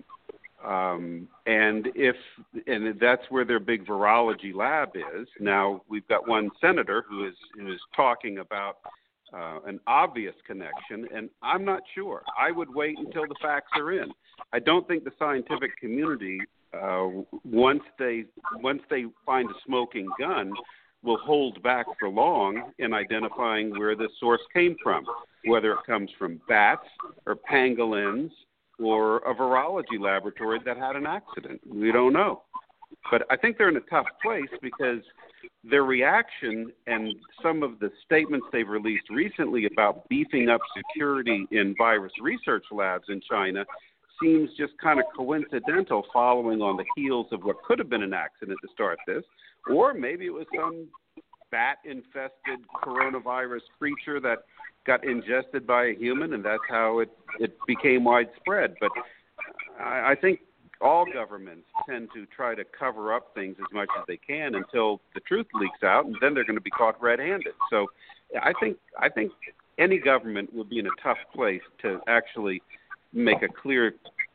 And that's where their big virology lab is. Now we've got one senator who is talking about an obvious connection, and I'm not sure. I would wait until the facts are in. I don't think the scientific community, once they find a smoking gun, will hold back for long in identifying where the source came from, whether it comes from bats or pangolins or a virology laboratory that had an accident. We don't know. But I think they're in a tough place because their reaction and some of the statements they've released recently about beefing up security in virus research labs in China seems just kind of coincidental, following on the heels of what could have been an accident to start this, or maybe it was some bat-infested coronavirus creature that got ingested by a human, and that's how it became widespread. But I think all governments tend to try to cover up things as much as they can until the truth leaks out, and then they're going to be caught red-handed. So I think any government would be in a tough place to actually make a clear,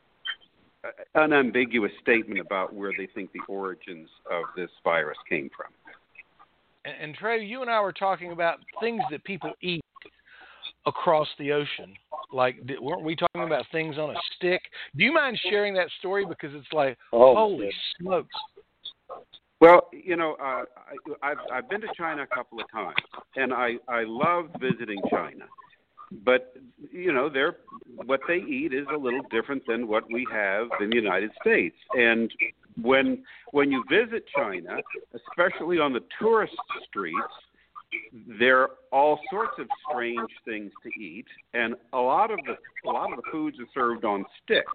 unambiguous statement about where they think the origins of this virus came from. And Trey, you and I were talking about things that people eat across the ocean. Like, weren't we talking about things on a stick? Do you mind sharing that story? Because it's like, holy smokes. Well, you know, I've been to China a couple of times, and I love visiting China. But, you know, what they eat is a little different than what we have in the United States. And when you visit China, especially on the tourist streets, there are all sorts of strange things to eat, and a lot of the foods are served on sticks.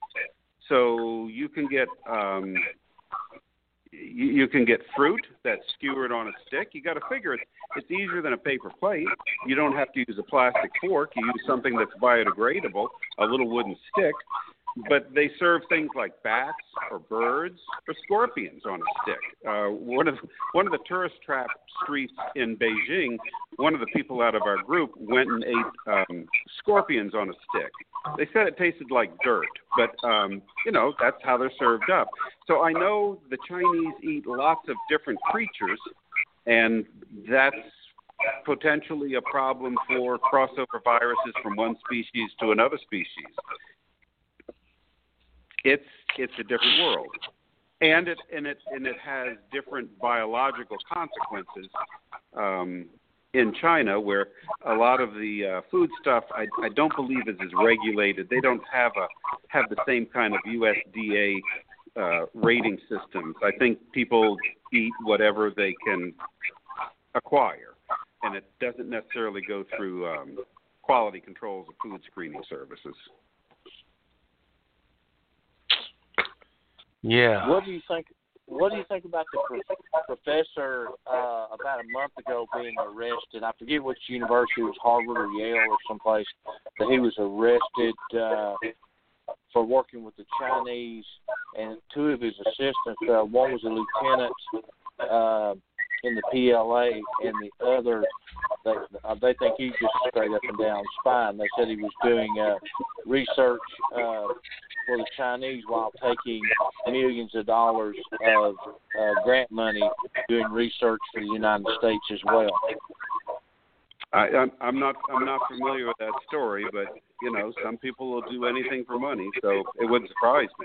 So you can get fruit that's skewered on a stick. You got to figure it's easier than a paper plate. You don't have to use a plastic fork. You use something that's biodegradable, a little wooden stick. but they serve things like bats or birds or scorpions on a stick. One of the tourist trap streets in Beijing, one of the people out of our group went and ate scorpions on a stick. They said it tasted like dirt, but that's how they're served up. So I know the Chinese eat lots of different creatures, and that's potentially a problem for crossover viruses from one species to another species. It's a different world, and it has different biological consequences. In China, where a lot of the food stuff I don't believe is as regulated. They don't have the same kind of USDA rating systems. I think people eat whatever they can acquire, and it doesn't necessarily go through quality controls of food screening services. Yeah. What do you think about the professor about a month ago being arrested? I forget which university, it was Harvard or Yale or someplace, that he was arrested for working with the Chinese, and two of his assistants, one was a lieutenant in the PLA, and the other, they think he's just straight up and down spying. They said he was doing research for the Chinese while taking millions of dollars of grant money doing research for the United States as well. I'm not familiar with that story, but some people will do anything for money, so it wouldn't surprise me.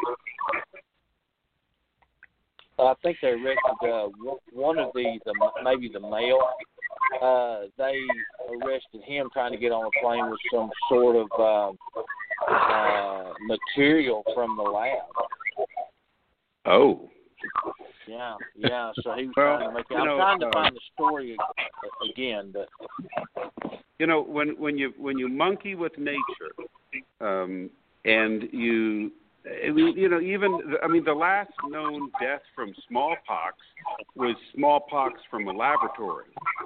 I think they arrested one of maybe the male. They arrested him trying to get on a plane with some sort of material from the lab. Oh. Yeah. So he was trying to make it. I'm trying to find the story again, but when you monkey with nature, and you. The last known death from smallpox was smallpox from a laboratory.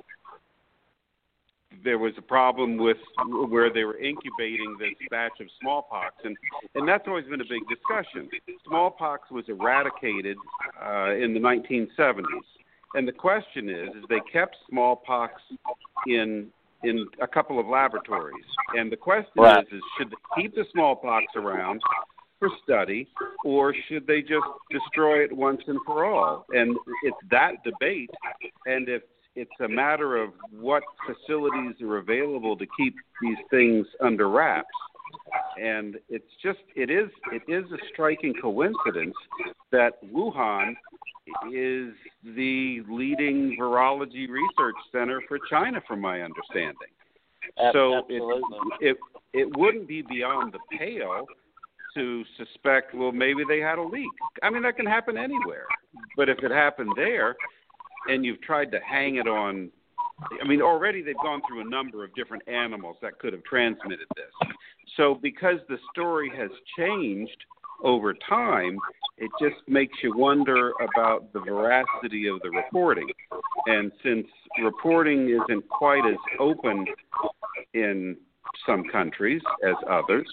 There was a problem with where they were incubating this batch of smallpox, and that's always been a big discussion. Smallpox was eradicated in the 1970s, and the question is they kept smallpox in a couple of laboratories, and the question is should they keep the smallpox around for study, or should they just destroy it once and for all? And it's that debate, and it's a matter of what facilities are available to keep these things under wraps. And it is a striking coincidence that Wuhan is the leading virology research center for China, from my understanding. So it wouldn't be beyond the pale to suspect, well, maybe they had a leak. I mean, that can happen anywhere. But if it happened there, and you've tried to hang it on, already they've gone through a number of different animals that could have transmitted this. So because the story has changed over time, it just makes you wonder about the veracity of the reporting. And since reporting isn't quite as open in some countries as others,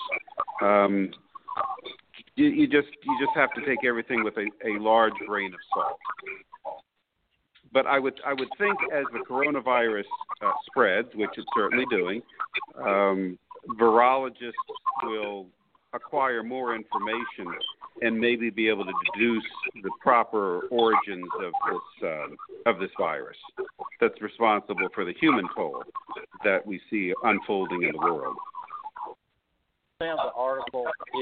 you just have to take everything with a large grain of salt. But I would think as the coronavirus spreads, which it's certainly doing, virologists will acquire more information and maybe be able to deduce the proper origins of this virus that's responsible for the human toll that we see unfolding in the world. I found the article.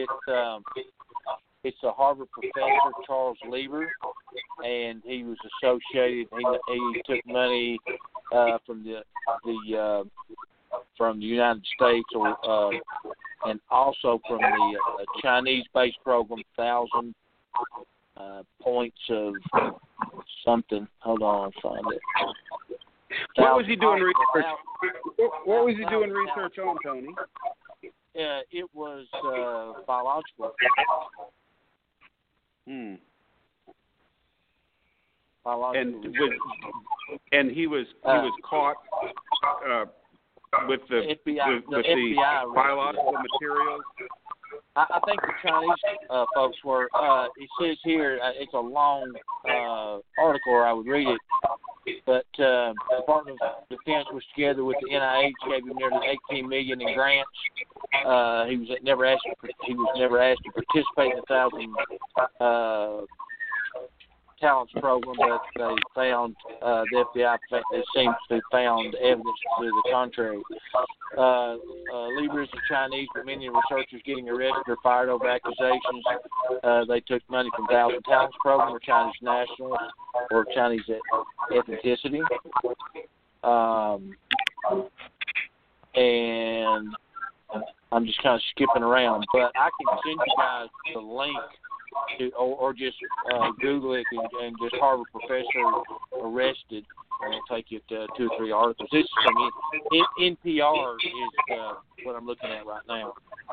It's a Harvard professor, Charles Lieber, and he was associated. He took money from the United States, and also from the Chinese-based program, 1,000 points of something. Hold on, I'll find it. What was he doing research? What was he doing research on, Tony? It was biological. And he was caught with the FBI, with the biological materials. I think the Chinese folks were. It says here it's a long article, or I would read it. But the Department of Defense was together with the NIH, gave him nearly $18 million in grants. He was never asked to participate in the 1,000 Talents program, but they found the FBI seems to have found evidence to the contrary. Lieber is a Chinese, but many researchers getting arrested or fired over accusations they took money from 1,000 Talents program or Chinese nationals or Chinese ethnicity. And I'm just kind of skipping around, but I can send you guys the link to, or just Google it and just Harvard professor arrested, and it'll take you to 2 or 3 articles. This is from NPR is what I'm looking at right now.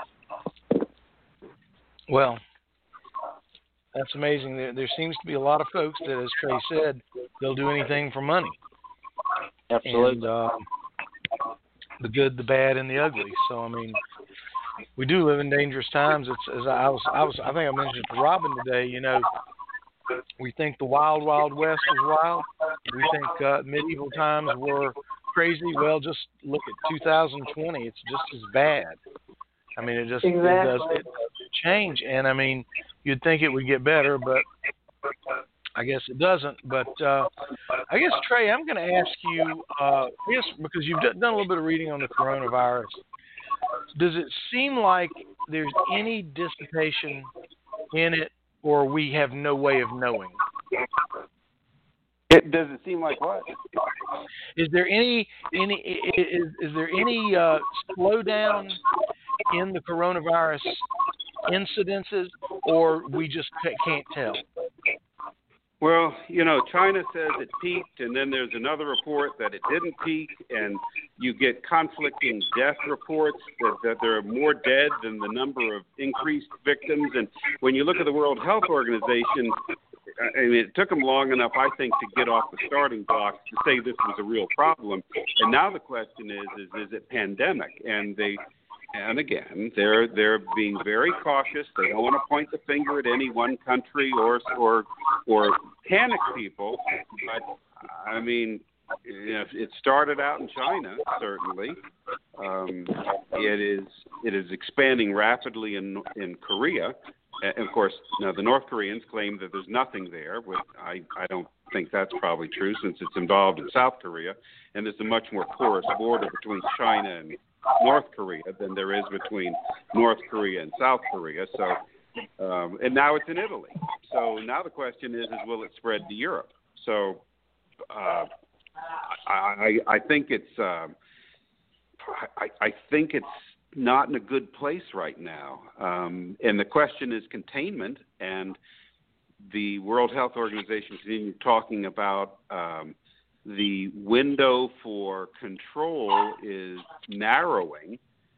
Well, that's amazing. There seems to be a lot of folks that, as Trey said, they'll do anything for money. Absolutely. And the good, the bad, and the ugly. So, I mean, we do live in dangerous times. It's as I think I mentioned to Robin today. You know, we think the wild, wild west was wild. We think medieval times were crazy. Well, just look at 2020. It's just as bad. I mean, it does change. And I mean, you'd think it would get better, but I guess it doesn't. But I guess, Trey, I'm going to ask you, because you've done a little bit of reading on the coronavirus. Does it seem like there's any dissipation in it, or we have no way of knowing? Does it seem like what? Is there any slowdown in the coronavirus incidences, or we just can't tell? Well, you know, China says it peaked, and then there's another report that it didn't peak, and you get conflicting death reports that there are more dead than the number of increased victims. And when you look at the World Health Organization, I mean, it took them long enough, I think, to get off the starting blocks to say this was a real problem. And now the question is it pandemic? And again, they're being very cautious. They don't want to point the finger at any one country or panic people. But I mean, it started out in China, certainly. It is expanding rapidly in Korea. And of course, now the North Koreans claim that there's nothing there. I don't think that's probably true, since it's involved in South Korea, and there's a much more porous border between China and North Korea than there is between North Korea and South Korea. So, and now it's in Italy. So now the question is will it spread to Europe? So, I think it's I think it's not in a good place right now. And the question is containment, and the World Health Organization continues talking about the window for control is narrowing.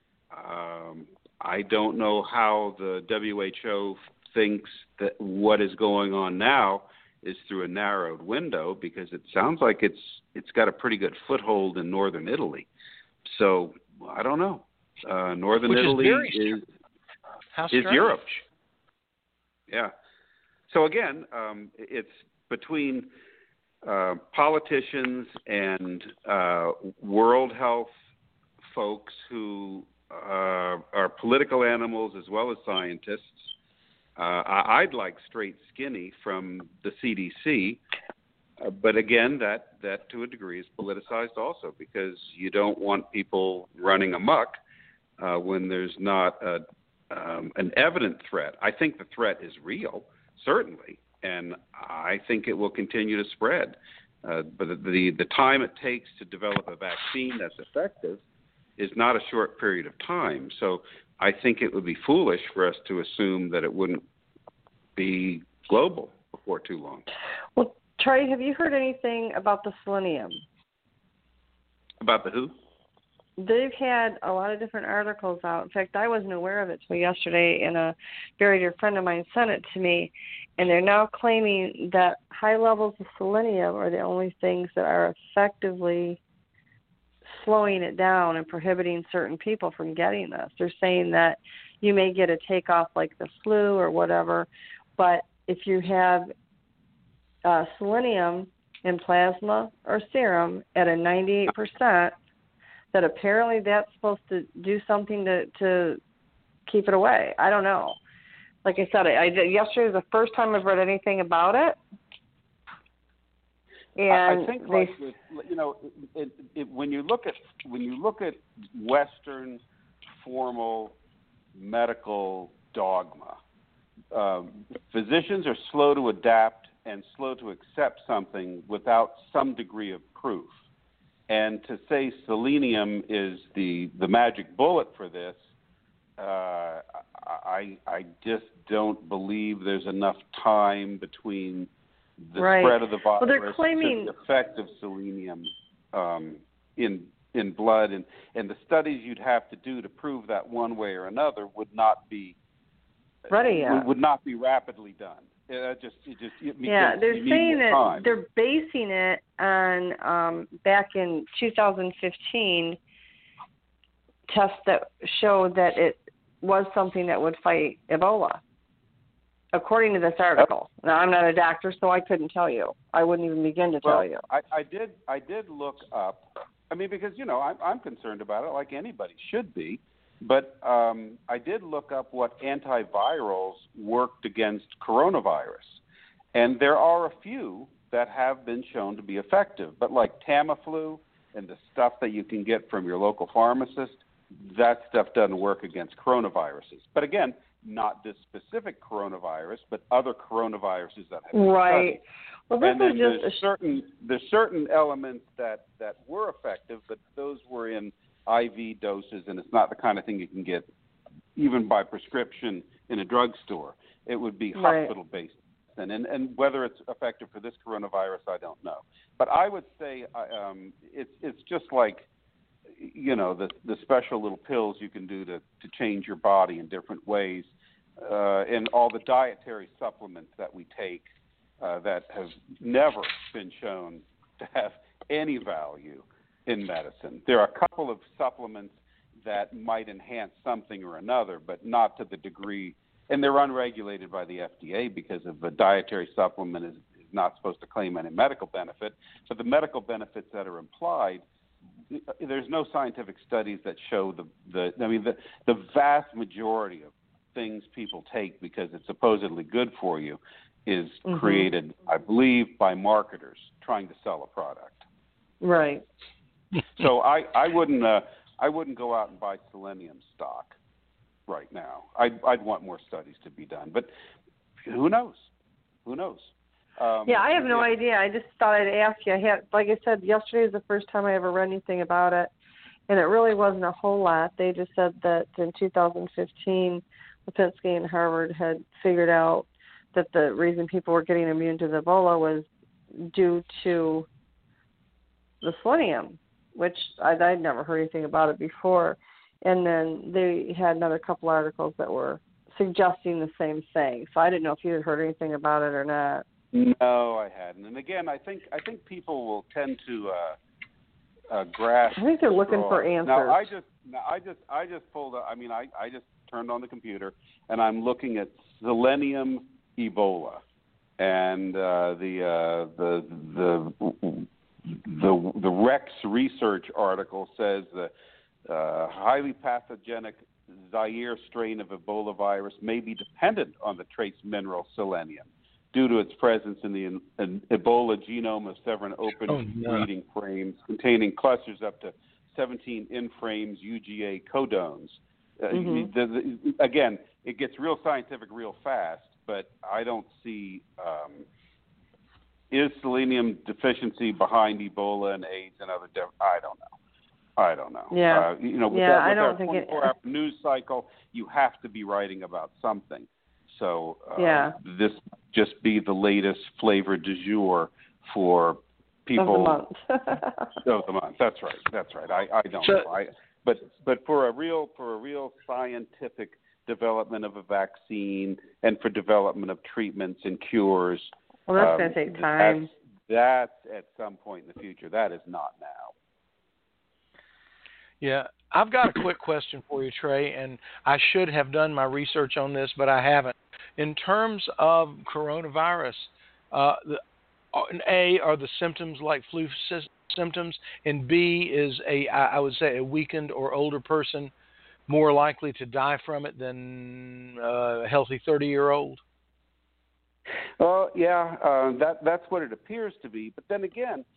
I don't know how the WHO thinks that what is going on now is through a narrowed window, because it sounds like it's got a pretty good foothold in northern Italy. So I don't know. Northern Which Italy is Europe. Yeah. So again, it's between politicians and World Health folks who are political animals as well as scientists. I'd like straight skinny from the CDC, but again, that to a degree is politicized also, because you don't want people running amok when there's not an evident threat. I think the threat is real, certainly, and I think it will continue to spread. But the time it takes to develop a vaccine that's effective is not a short period of time. So I think it would be foolish for us to assume that it wouldn't be global before too long. Well, Trey, have you heard anything about the selenium? About the who? They've had a lot of different articles out. In fact, I wasn't aware of it until yesterday, and a very dear friend of mine sent it to me. And they're now claiming that high levels of selenium are the only things that are effectively slowing it down and prohibiting certain people from getting this. They're saying that you may get a takeoff like the flu or whatever. But if you have selenium in plasma or serum at a 98%, that apparently that's supposed to do something to keep it away. I don't know. Like I said, yesterday was the first time I've read anything about it. And I think, like, when you look at Western formal medical dogma, physicians are slow to adapt and slow to accept something without some degree of proof. And to say selenium is the magic bullet for this, I just don't believe there's enough time between the spread of the virus to the effect of selenium in blood, and the studies you'd have to do to prove that one way or another would not be ready yet. Would not be rapidly done. They're saying that they're basing it on back in 2015 tests that showed that it was something that would fight Ebola, according to this article. Now, I'm not a doctor, so I couldn't tell you. I wouldn't even begin to tell you. I did look up. I mean, because I'm concerned about it, like anybody should be. But I did look up what antivirals worked against coronavirus, and there are a few that have been shown to be effective. But like Tamiflu and the stuff that you can get from your local pharmacist, that stuff doesn't work against coronaviruses. But again, not this specific coronavirus, but other coronaviruses that have been studied. Well, this and then is just there's certain elements that were effective, but those were in IV doses, and it's not the kind of thing you can get even by prescription in a drugstore. It would be hospital-based. And whether it's effective for this coronavirus, I don't know. But I would say it's just like, the special little pills you can do to change your body in different ways, and all the dietary supplements that we take that have never been shown to have any value in medicine. There are a couple of supplements that might enhance something or another, but not to the degree, and they're unregulated by the FDA because of the dietary supplement is not supposed to claim any medical benefit. But the medical benefits that are implied, there's no scientific studies that show the vast majority of things people take because it's supposedly good for you is created, I believe, by marketers trying to sell a product. Right. So I wouldn't go out and buy selenium stock right now. I'd want more studies to be done, but who knows? I have no idea. I just thought I'd ask you. Like I said, yesterday was the first time I ever read anything about it, and it really wasn't a whole lot. They just said that in 2015, Lipinski and Harvard had figured out that the reason people were getting immune to the Ebola was due to the selenium, which I'd never heard anything about it before. And then they had another couple articles that were suggesting the same thing. So I didn't know if you had heard anything about it or not. No, I hadn't. And again, I think people will tend to grasp. I think they're looking for answers. I just pulled up. I mean, I just turned on the computer and I'm looking at selenium Ebola, and the Rex research article says the highly pathogenic Zaire strain of Ebola virus may be dependent on the trace mineral selenium due to its presence in the Ebola genome of several open breeding frames containing clusters up to 17 in-frames UGA codones. Again, it gets real scientific real fast, but I don't see is selenium deficiency behind Ebola and AIDS and other I don't know. Yeah. With I don't our think 24-hour news cycle, you have to be writing about something. So this just be the latest flavor du jour for people. Of the month. Of the month. That's right. I don't know. But for a real scientific development of a vaccine and for development of treatments and cures. Well, that's going to take time. That's at some point in the future. That is not now. Yeah, I've got a quick question for you, Trey, and I should have done my research on this, but I haven't. In terms of coronavirus, A, are the symptoms like symptoms, and B, is I would say a weakened or older person more likely to die from it than a healthy 30-year-old? That's what it appears to be. But then again,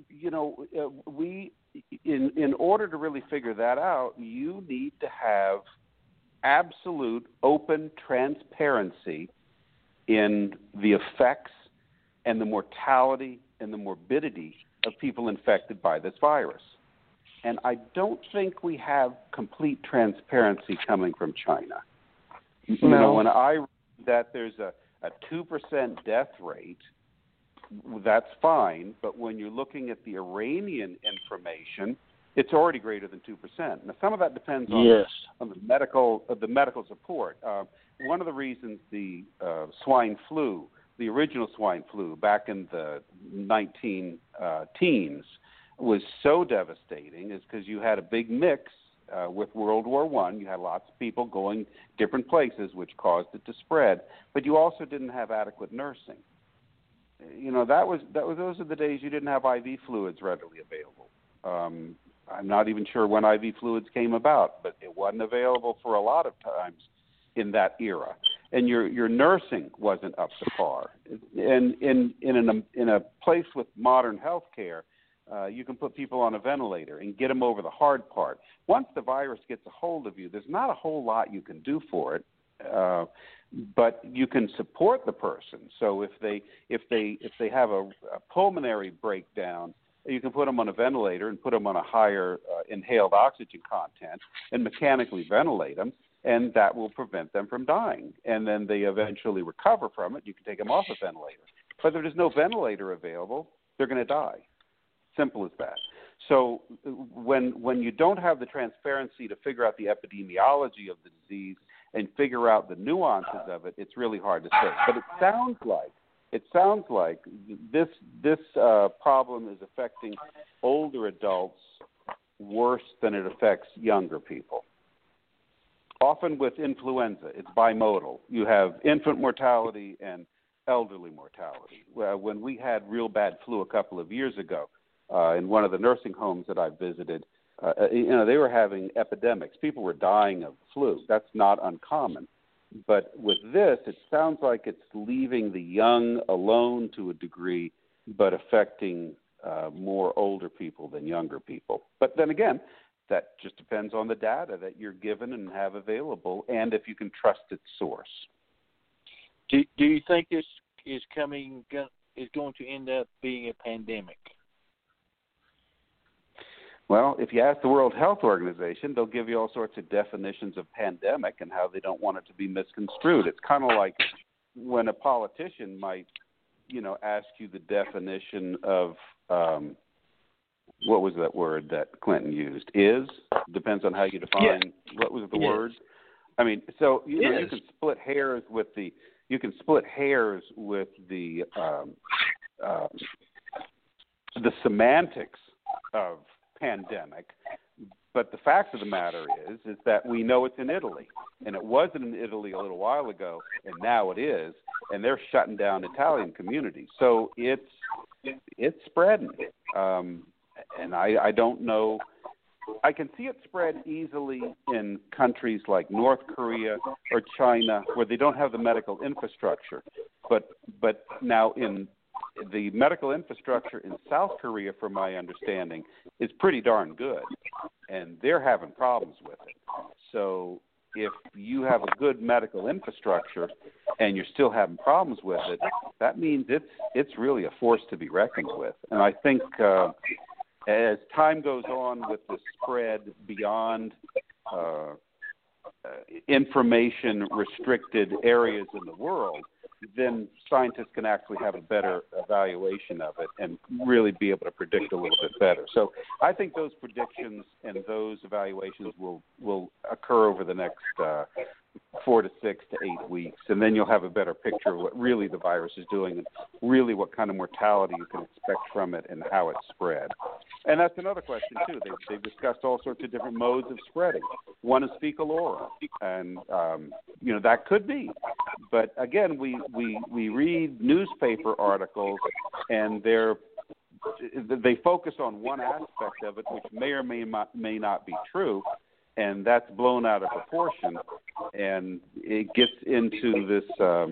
we in order to really figure that out, you need to have absolute open transparency in the effects and the mortality and the morbidity of people infected by this virus. And I don't think we have complete transparency coming from China. No. When I read that there's a 2% death rate, that's fine. But when you're looking at the Iranian information, it's already greater than 2%. Now, some of that depends on the medical support. One of the reasons the swine flu, the original swine flu back in the 19-teens, was so devastating is because you had a big mix with World War I. You had lots of people going different places, which caused it to spread. But you also didn't have adequate nursing. Those are the days you didn't have IV fluids readily available. I'm not even sure when IV fluids came about, but it wasn't available for a lot of times in that era. And your nursing wasn't up to par. And in a place with modern health care, you can put people on a ventilator and get them over the hard part. Once the virus gets a hold of you, there's not a whole lot you can do for it, but you can support the person. So if they have a pulmonary breakdown, you can put them on a ventilator and put them on a higher inhaled oxygen content and mechanically ventilate them, and that will prevent them from dying. And then they eventually recover from it. You can take them off a ventilator. But if there's no ventilator available, they're going to die. Simple as that. So when you don't have the transparency to figure out the epidemiology of the disease and figure out the nuances of it, it's really hard to say. But it sounds like this problem is affecting older adults worse than it affects younger people. Often with influenza, it's bimodal. You have infant mortality and elderly mortality. When we had real bad flu a couple of years ago, in one of the nursing homes that I visited, they were having epidemics. People were dying of flu. That's not uncommon. But with this, it sounds like it's leaving the young alone to a degree, but affecting more older people than younger people. But then again, that just depends on the data that you're given and have available, and if you can trust its source. Do you think this is going to end up being a pandemic? Well, if you ask the World Health Organization, they'll give you all sorts of definitions of pandemic and how they don't want it to be misconstrued. It's kind of like when a politician might, ask you the definition of what was that word that Clinton used? Depends on how you define what was the word. I mean, so you can split hairs with the semantics of pandemic, but the fact of the matter is that we know it's in Italy, and it wasn't in Italy a little while ago, and now it is, and they're shutting down Italian communities. So it's spreading, and I don't know. I can see it spread easily in countries like North Korea or China where they don't have the medical infrastructure, but now in the medical infrastructure in South Korea, from my understanding, is pretty darn good, and they're having problems with it. So if you have a good medical infrastructure and you're still having problems with it, that means it's really a force to be reckoned with. And I think as time goes on with the spread beyond information-restricted areas in the world, then scientists can actually have a better evaluation of it and really be able to predict a little bit better. So I think those predictions and those evaluations will occur over the next 4 to 6 to 8 weeks, and then you'll have a better picture of what really the virus is doing and really what kind of mortality you can expect from it and how it spread. And that's another question too. They've discussed all sorts of different modes of spreading. One is fecal oral, and that could be. But again, we read newspaper articles, and they focus on one aspect of it, which may or may not be true, and that's blown out of proportion, and it gets into this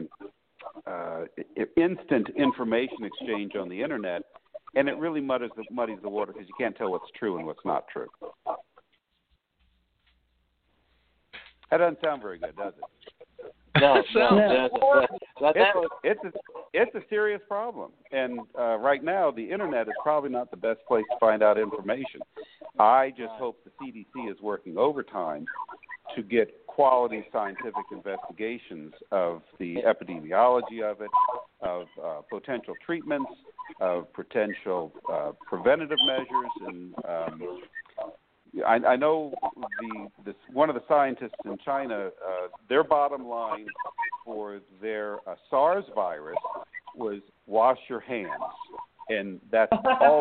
instant information exchange on the internet. And it really muddies the water because you can't tell what's true and what's not true. That doesn't sound very good, does it? No. It's a serious problem. And right now, the internet is probably not the best place to find out information. I just hope the CDC is working overtime to get quality scientific investigations of the epidemiology of it, of potential treatments, of potential preventative measures. And I know one of the scientists in China, their bottom line for their SARS virus was wash your hands. And that's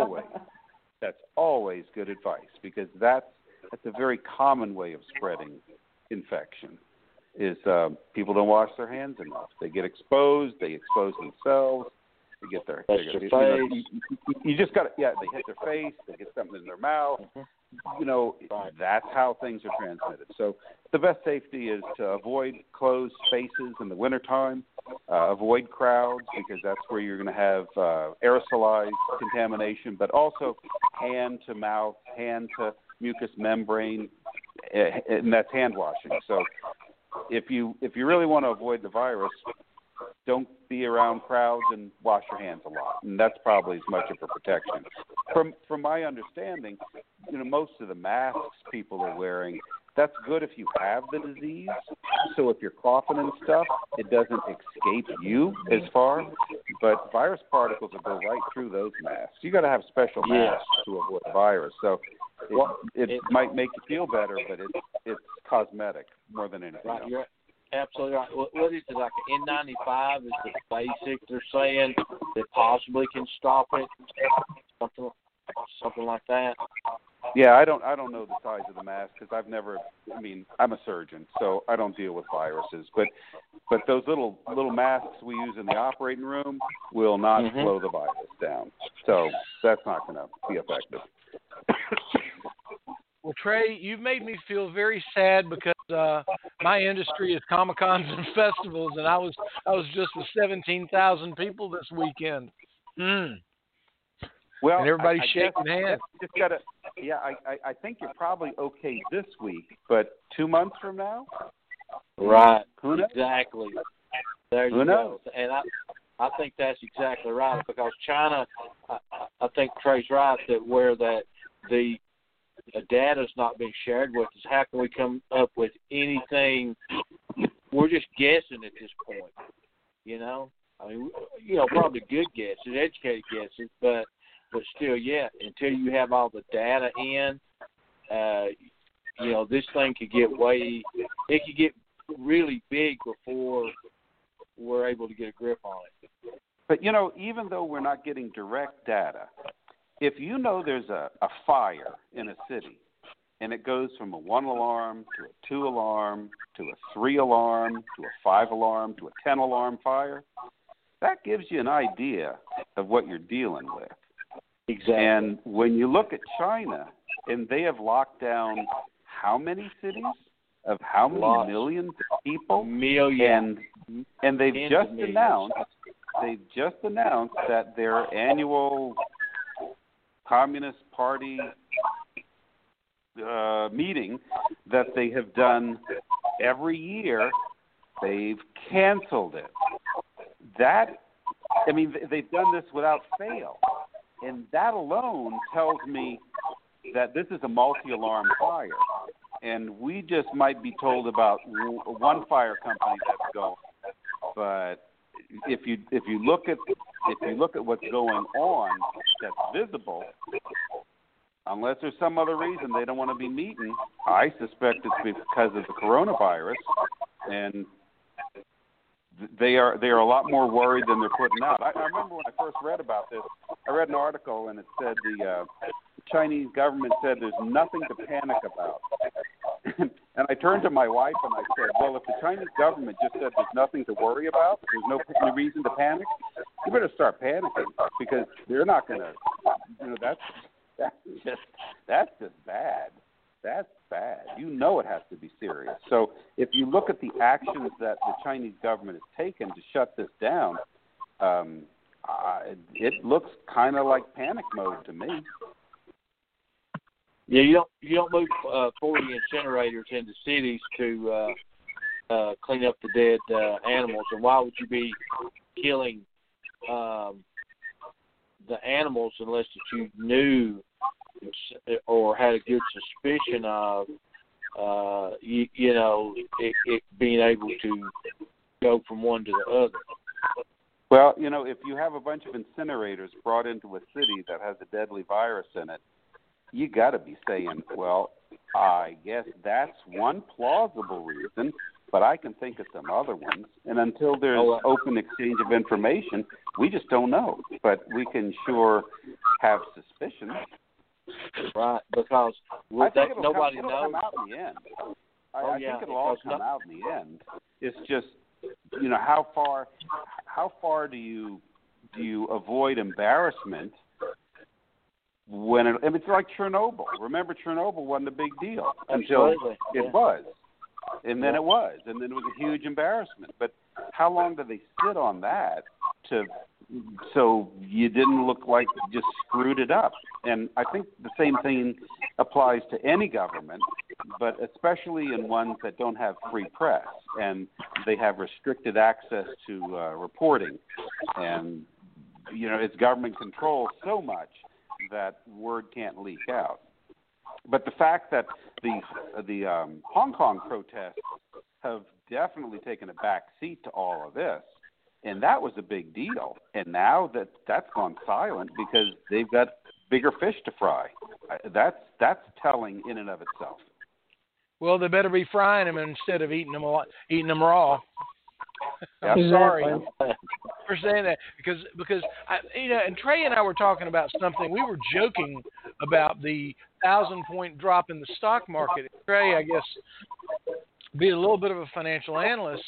always good advice, because that's a very common way of spreading infection, is people don't wash their hands enough. They get exposed, they expose themselves, they get their face. You just got to, they hit their face, they get something in their mouth. That's how things are transmitted. So the best safety is to avoid closed spaces in the wintertime, avoid crowds, because that's where you're going to have aerosolized contamination, but also hand to mouth, hand to mucous membrane, and that's hand washing. So if you really want to avoid the virus, don't be around crowds and wash your hands a lot, and that's probably as much of a protection. From my understanding, most of the masks people are wearing, that's good if you have the disease. So if you're coughing and stuff, it doesn't escape you as far. But virus particles will go right through those masks. You got to have special masks to avoid the virus. So it might make you feel better, but it's cosmetic more than anything else. You're absolutely right. What is it, like N95 is the basic they're saying that possibly can stop it? Something like that. Yeah, I don't know the size of the mask because I'm a surgeon, so I don't deal with viruses. But those little masks we use in the operating room will not slow the virus down. So that's not going to be effective. Well, Trey, you've made me feel very sad because my industry is Comic-Cons and festivals, and I was just with 17,000 people this weekend. Well, and everybody's shaking hands. Just gotta, I think you're probably okay this week, but 2 months from now? Right. Who knows? Exactly. There you go. And I think that's exactly right, because China, I think Trey's right, that where that the data's not being shared with us, how can we come up with anything? We're just guessing at this point, probably good guesses, educated guesses, but still, until you have all the data in, this thing could get really big before we're able to get a grip on it. But, even though we're not getting direct data, if there's a fire in a city and it goes from a 1 alarm to a 2 alarm to a 3 alarm to a 5 alarm to a 10 alarm fire, that gives you an idea of what you're dealing with. Exactly. And when you look at China, and they have locked down how many cities of how many millions of people? Millions. And they've just announced that their annual Communist Party meeting that they have done every year, they've canceled it. They've done this without fail. And that alone tells me that this is a multi-alarm fire. And we just might be told about one fire company that's going. But if you look at what's going on that's visible, unless there's some other reason they don't want to be meeting, I suspect it's because of the coronavirus, and they are a lot more worried than they're putting out. I remember when I first read about this, I read an article and it said the Chinese government said there's nothing to panic about. And I turned to my wife and I said, well, if the Chinese government just said there's nothing to worry about, there's no reason to panic, you better start panicking, because they're not going to, that's just bad. That's bad. You know it has to be serious. So if you look at the actions that the Chinese government has taken to shut this down, it looks kind of like panic mode to me. Yeah, you don't move 40 incinerators into cities to clean up the dead animals. And why would you be killing the animals unless that you knew or had a good suspicion of, it being able to go from one to the other? Well, if you have a bunch of incinerators brought into a city that has a deadly virus in it, you got to be saying, well, I guess that's one plausible reason, but I can think of some other ones. And until there's open exchange of information, we just don't know. But we can sure have suspicions. Right, because nobody knows. Come out in the end. I think it'll all come out in the end. It's just, how far do you avoid embarrassment when it's like Chernobyl. Remember, Chernobyl wasn't a big deal until it was. And then it was. And then it was a huge embarrassment. But how long do they sit on that so you didn't look like you just screwed it up? And I think the same thing applies to any government, but especially in ones that don't have free press and they have restricted access to reporting. And, it's government control so much that word can't leak out. But the fact that the Hong Kong protests have definitely taken a back seat to all of this, and that was a big deal. And now that's gone silent because they've got bigger fish to fry. That's telling in and of itself. Well, they better be frying them instead of eating them raw. I'm sorry for saying that because and Trey and I were talking about something. We were joking about the 1,000-point drop in the stock market. Trey, I guess, being a little bit of a financial analyst,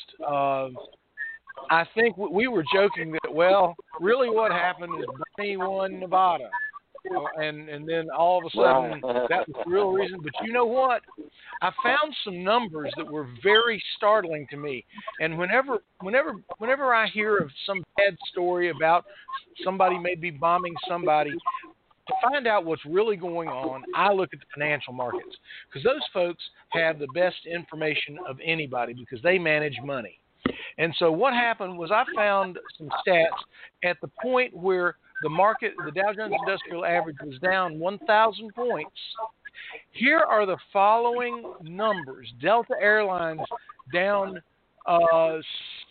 I think we were joking that, well, really what happened is Bernie won Nevada. And then all of a sudden, that was the real reason. But you know what? I found some numbers that were very startling to me. And whenever I hear of some bad story about somebody maybe bombing somebody, to find out what's really going on, I look at the financial markets because those folks have the best information of anybody because they manage money. And so what happened was I found some stats at the point where the market, the Dow Jones Industrial Average was down 1,000 points. Here are the following numbers. Delta Airlines down 7%.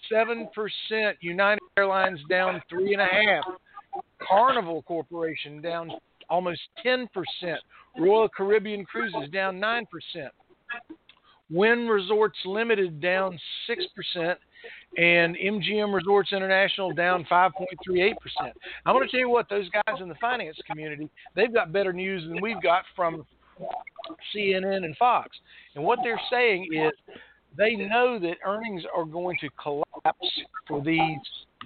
United Airlines down 3.5%. Carnival Corporation down almost 10%. Royal Caribbean Cruises down 9%. Wynn Resorts Limited down 6%. And MGM Resorts International down 5.38%. I'm going to tell you what, those guys in the finance community, they've got better news than we've got from CNN and Fox. And what they're saying is they know that earnings are going to collapse for these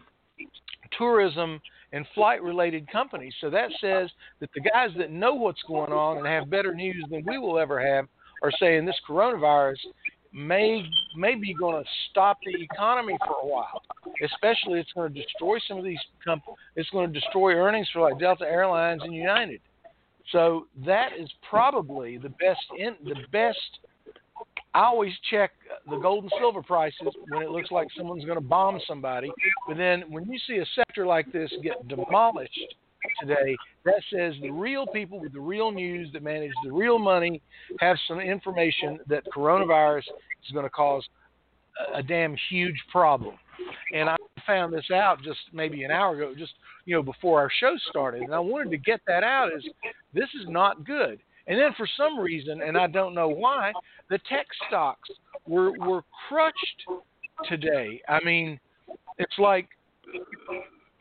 tourism and flight-related companies. So that says that the guys that know what's going on and have better news than we will ever have are saying this coronavirus may be going to stop the economy for a while. Especially, it's going to destroy some of these companies. It's going to destroy earnings for like Delta Airlines and United. So that is probably the best. I always check the gold and silver prices when it looks like someone's going to bomb somebody. But then when you see a sector like this get demolished today, that says the real people with the real news that manage the real money have some information that coronavirus is going to cause a damn huge problem. And I found this out just maybe an hour ago, just before our show started, and I wanted to get that out. Is this is not good. And then for some reason, and I don't know why, the tech stocks were crushed today. I mean, it's like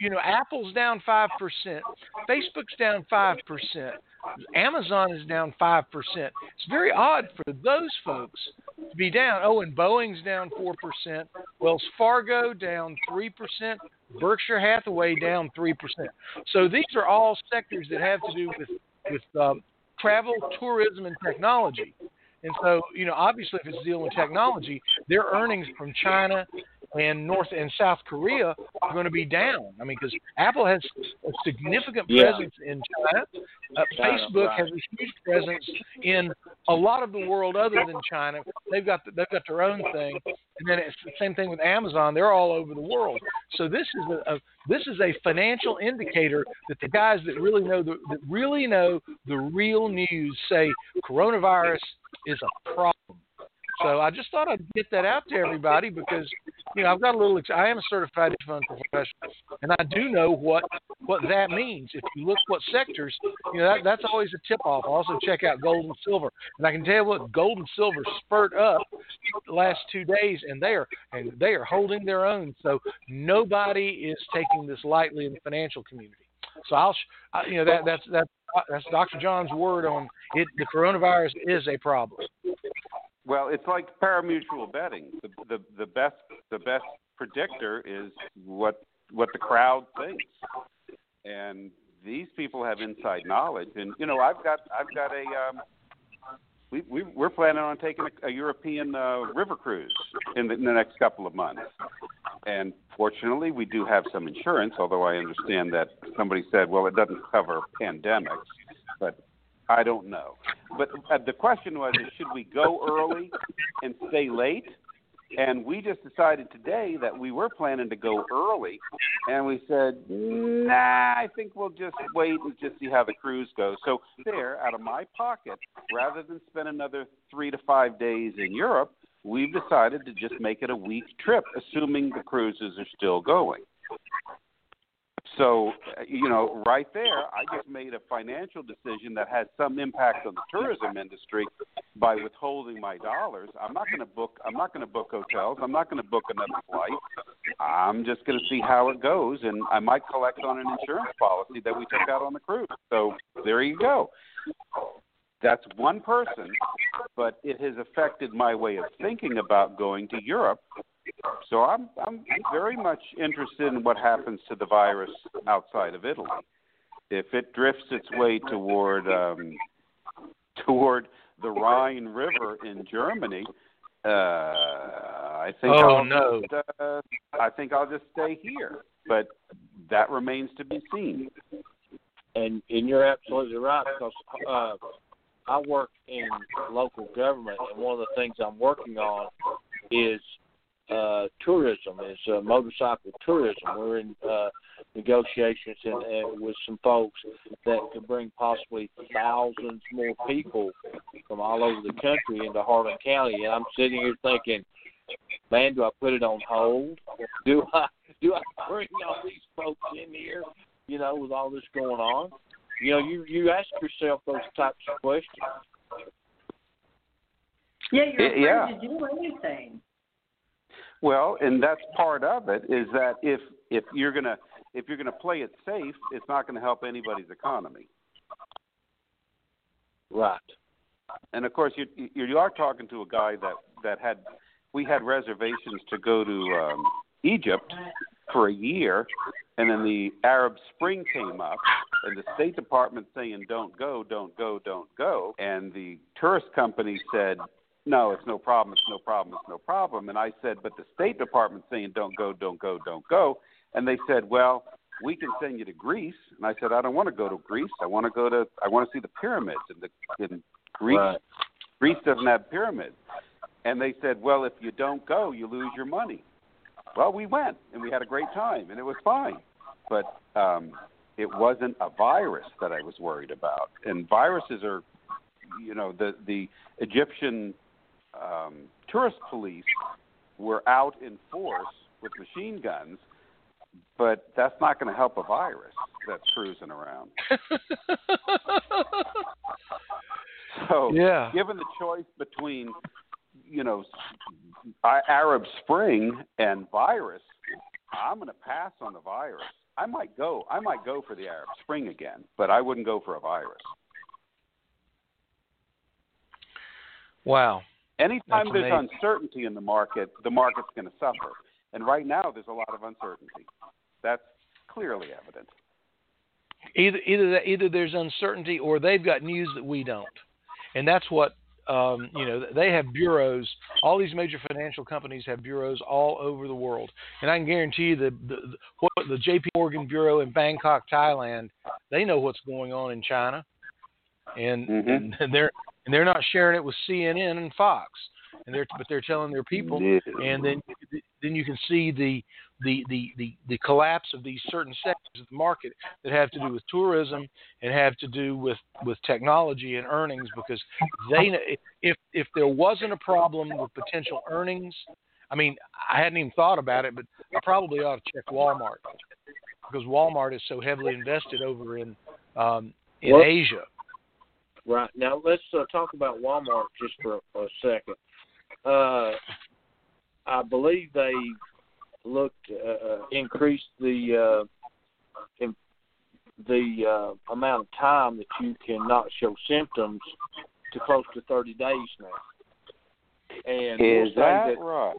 Apple's down 5%, Facebook's down 5%, Amazon is down 5%. It's very odd for those folks to be down. Oh, and Boeing's down 4%, Wells Fargo down 3%, Berkshire Hathaway down 3%. So these are all sectors that have to do with travel, tourism, and technology. And so, obviously, if it's dealing with technology, their earnings from China and North and South Korea are going to be down. I mean, because Apple has a significant presence in China. Facebook has a huge presence in a lot of the world other than China. They've got their own thing, and then it's the same thing with Amazon. They're all over the world. So this is a financial indicator that the guys that really know the real news say coronavirus is a problem. So I just thought I'd get that out to everybody because, I've got a little. I am a certified hedge fund professional, and I do know what that means. If you look what sectors, that's always a tip off. Also check out gold and silver, and I can tell you what, gold and silver spurt up the last 2 days, and they are holding their own. So nobody is taking this lightly in the financial community. So that's Dr. John's word on it. The coronavirus is a problem. Well, it's like pari-mutuel betting. The best predictor is what the crowd thinks, and these people have inside knowledge. And I've got we're planning on taking a European river cruise in the next couple of months. And fortunately, we do have some insurance, although I understand that somebody said, well, it doesn't cover pandemics, but I don't know. But the question was, should we go early and stay late? And we just decided today that we were planning to go early, and we said, nah, I think we'll just wait and just see how the cruise goes. So there, out of my pocket, rather than spend another 3 to 5 days in Europe, we've decided to just make it a week trip, assuming the cruises are still going. So, right there, I just made a financial decision that has some impact on the tourism industry by withholding my dollars. I'm not going to book hotels. I'm not going to book another flight. I'm just going to see how it goes, and I might collect on an insurance policy that we took out on the cruise. So there you go. That's one person, but it has affected my way of thinking about going to Europe. So I'm very much interested in what happens to the virus outside of Italy. If it drifts its way toward the Rhine River in Germany, I think I'll just stay here. But that remains to be seen. And you're absolutely right, because I work in local government, and one of the things I'm working on is tourism, is motorcycle tourism. We're in negotiations and with some folks that could bring possibly thousands more people from all over the country into Harlan County. And I'm sitting here thinking, man, do I put it on hold? Do I bring all these folks in here, with all this going on? You ask yourself those types of questions. Yeah, you're afraid to do anything. Well, and that's part of it, is that if you're gonna play it safe, it's not going to help anybody's economy. Right. And of course, you are talking to a guy that we had reservations to go to Egypt for a year, and then the Arab Spring came up, and the State Department saying don't go, and the tourist company said, no, it's no problem, and I said, but the State Department saying don't go, and they said, well, we can send you to Greece, and I said, I don't want to go to Greece, I want to see the pyramids, and Greece, right. Greece doesn't have pyramids, and they said, well, if you don't go, you lose your money. Well, we went, and we had a great time, and it was fine. But it wasn't a virus that I was worried about. And viruses are, the Egyptian tourist police were out in force with machine guns, but that's not going to help a virus that's cruising around. So, yeah. Given the choice between Arab Spring and virus, I'm going to pass on the virus. I might go for the Arab Spring again, but I wouldn't go for a virus. Wow. Anytime That's there's amazing. uncertainty in the market's going to suffer. And right now, there's a lot of uncertainty. That's clearly evident. Either there's uncertainty or they've got news that we don't, and that's what they have bureaus. All these major financial companies have bureaus all over the world, and I can guarantee you the J.P. Morgan bureau in Bangkok, Thailand, they know what's going on in China, and they're not sharing it with CNN and Fox, but they're telling their people, and then you can see the collapse of these certain sectors of the market that have to do with tourism and have to do with technology and earnings, because if there wasn't a problem with potential earnings, I mean, I hadn't even thought about it, but I probably ought to check Walmart, because Walmart is so heavily invested over in Asia. Right. Now, let's talk about Walmart just for a second. I believe they increased the amount of time that you cannot show symptoms to close to 30 days now. And is that right?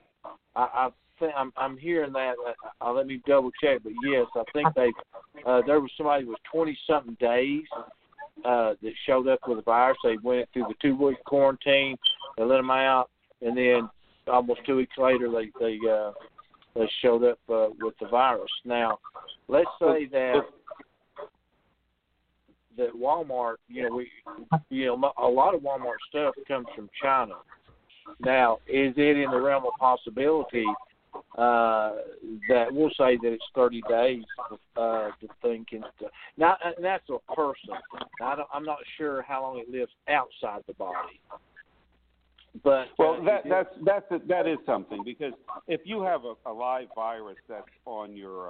I'm hearing that. Let me double check, but yes, I think there was somebody with 20-something days that showed up with the virus. They went through the 2-week quarantine. They let them out, and then almost 2 weeks later, they showed up with the virus. Now, let's say that Walmart, a lot of Walmart stuff comes from China. Now, is it in the realm of possibility that we'll say that it's 30 days to think and stuff? Now, and that's a person. I'm not sure how long it lives outside the body. But that is something, because if you have a live virus that's on your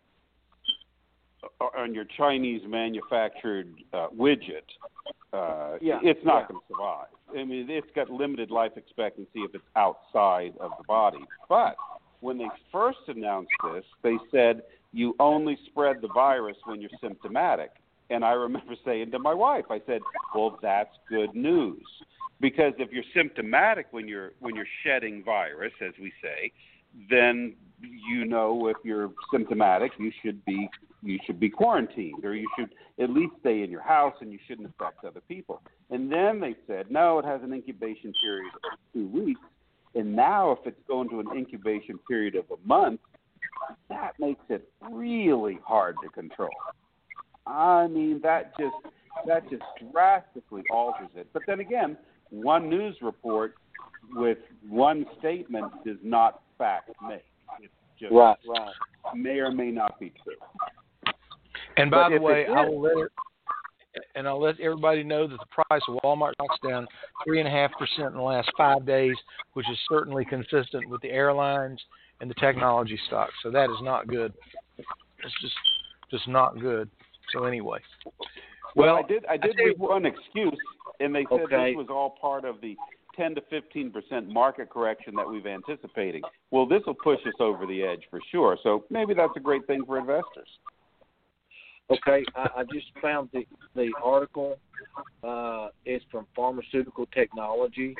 Chinese manufactured widget, it's not going to survive. I mean, it's got limited life expectancy if it's outside of the body. But when they first announced this, they said you only spread the virus when you're symptomatic. And I remember saying to my wife, I said, well, that's good news. Because if you're symptomatic when you're shedding virus, as we say, then if you're symptomatic, you should be quarantined, or you should at least stay in your house, and you shouldn't affect other people. And then they said, no, it has an incubation period of 2 weeks. And now if it's going to an incubation period of a month, that makes it really hard to control. I mean, that just drastically alters it. But then again, one news report with one statement does not fact make. It's just right. May or may not be true. And by the way, I'll let everybody know that the price of Walmart stock's down 3.5% in the last 5 days, which is certainly consistent with the airlines and the technology stocks. So that is not good. It's just not good. So anyway, well, I did read one excuse, and they said this was all part of the 10 to 15% market correction that we've anticipating. Well, this will push us over the edge for sure. So maybe that's a great thing for investors. Okay, I just found the article. It's from Pharmaceutical Technology,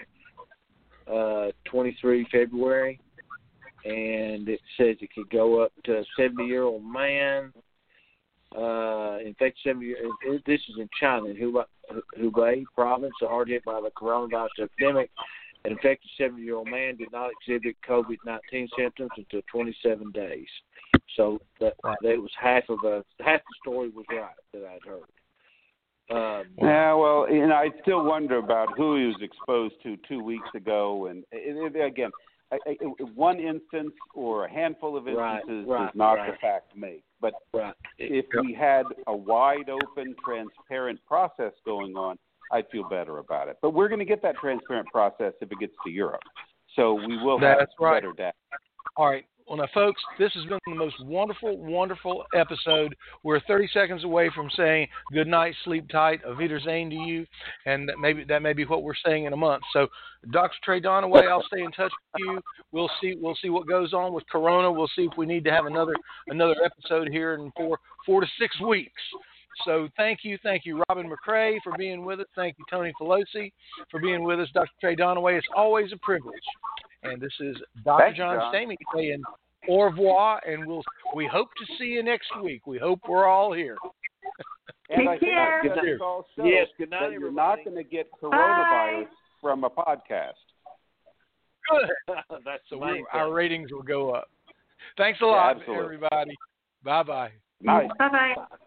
23 February, and it says it could go up to a 70-year-old man. In fact, this is in China, in Hubei province, hard hit by the coronavirus epidemic. An infected 70-year-old man did not exhibit COVID-19 symptoms until 27 days. So that was half the story was right that I'd heard. Well, I still wonder about who he was exposed to 2 weeks ago, and again, one instance or a handful of instances does not the fact make. But if we had a wide open, transparent process going on, I'd feel better about it. But we're going to get that transparent process if it gets to Europe. So we will have better data. All right. Well, now, folks, this has been the most wonderful, wonderful episode. We're 30 seconds away from saying good night, sleep tight, Auf Wiedersehen to you, and that may be what we're saying in a month. So, Dr. Trey Donaway, I'll stay in touch with you. We'll see what goes on with Corona. We'll see if we need to have another episode here in four to 6 weeks. So thank you, Robin McCrae, for being with us. Thank you, Tony Pelosi, for being with us. Dr. Trey Donaway, it's always a privilege. And this is Dr. John Stamey saying au revoir, and we hope to see you next week. We hope we're all here. Take care. Yes, good night, you're not going to get coronavirus from a podcast. Good. That's so our ratings will go up. Thanks a lot, everybody. Bye-bye. Nice. Bye-bye.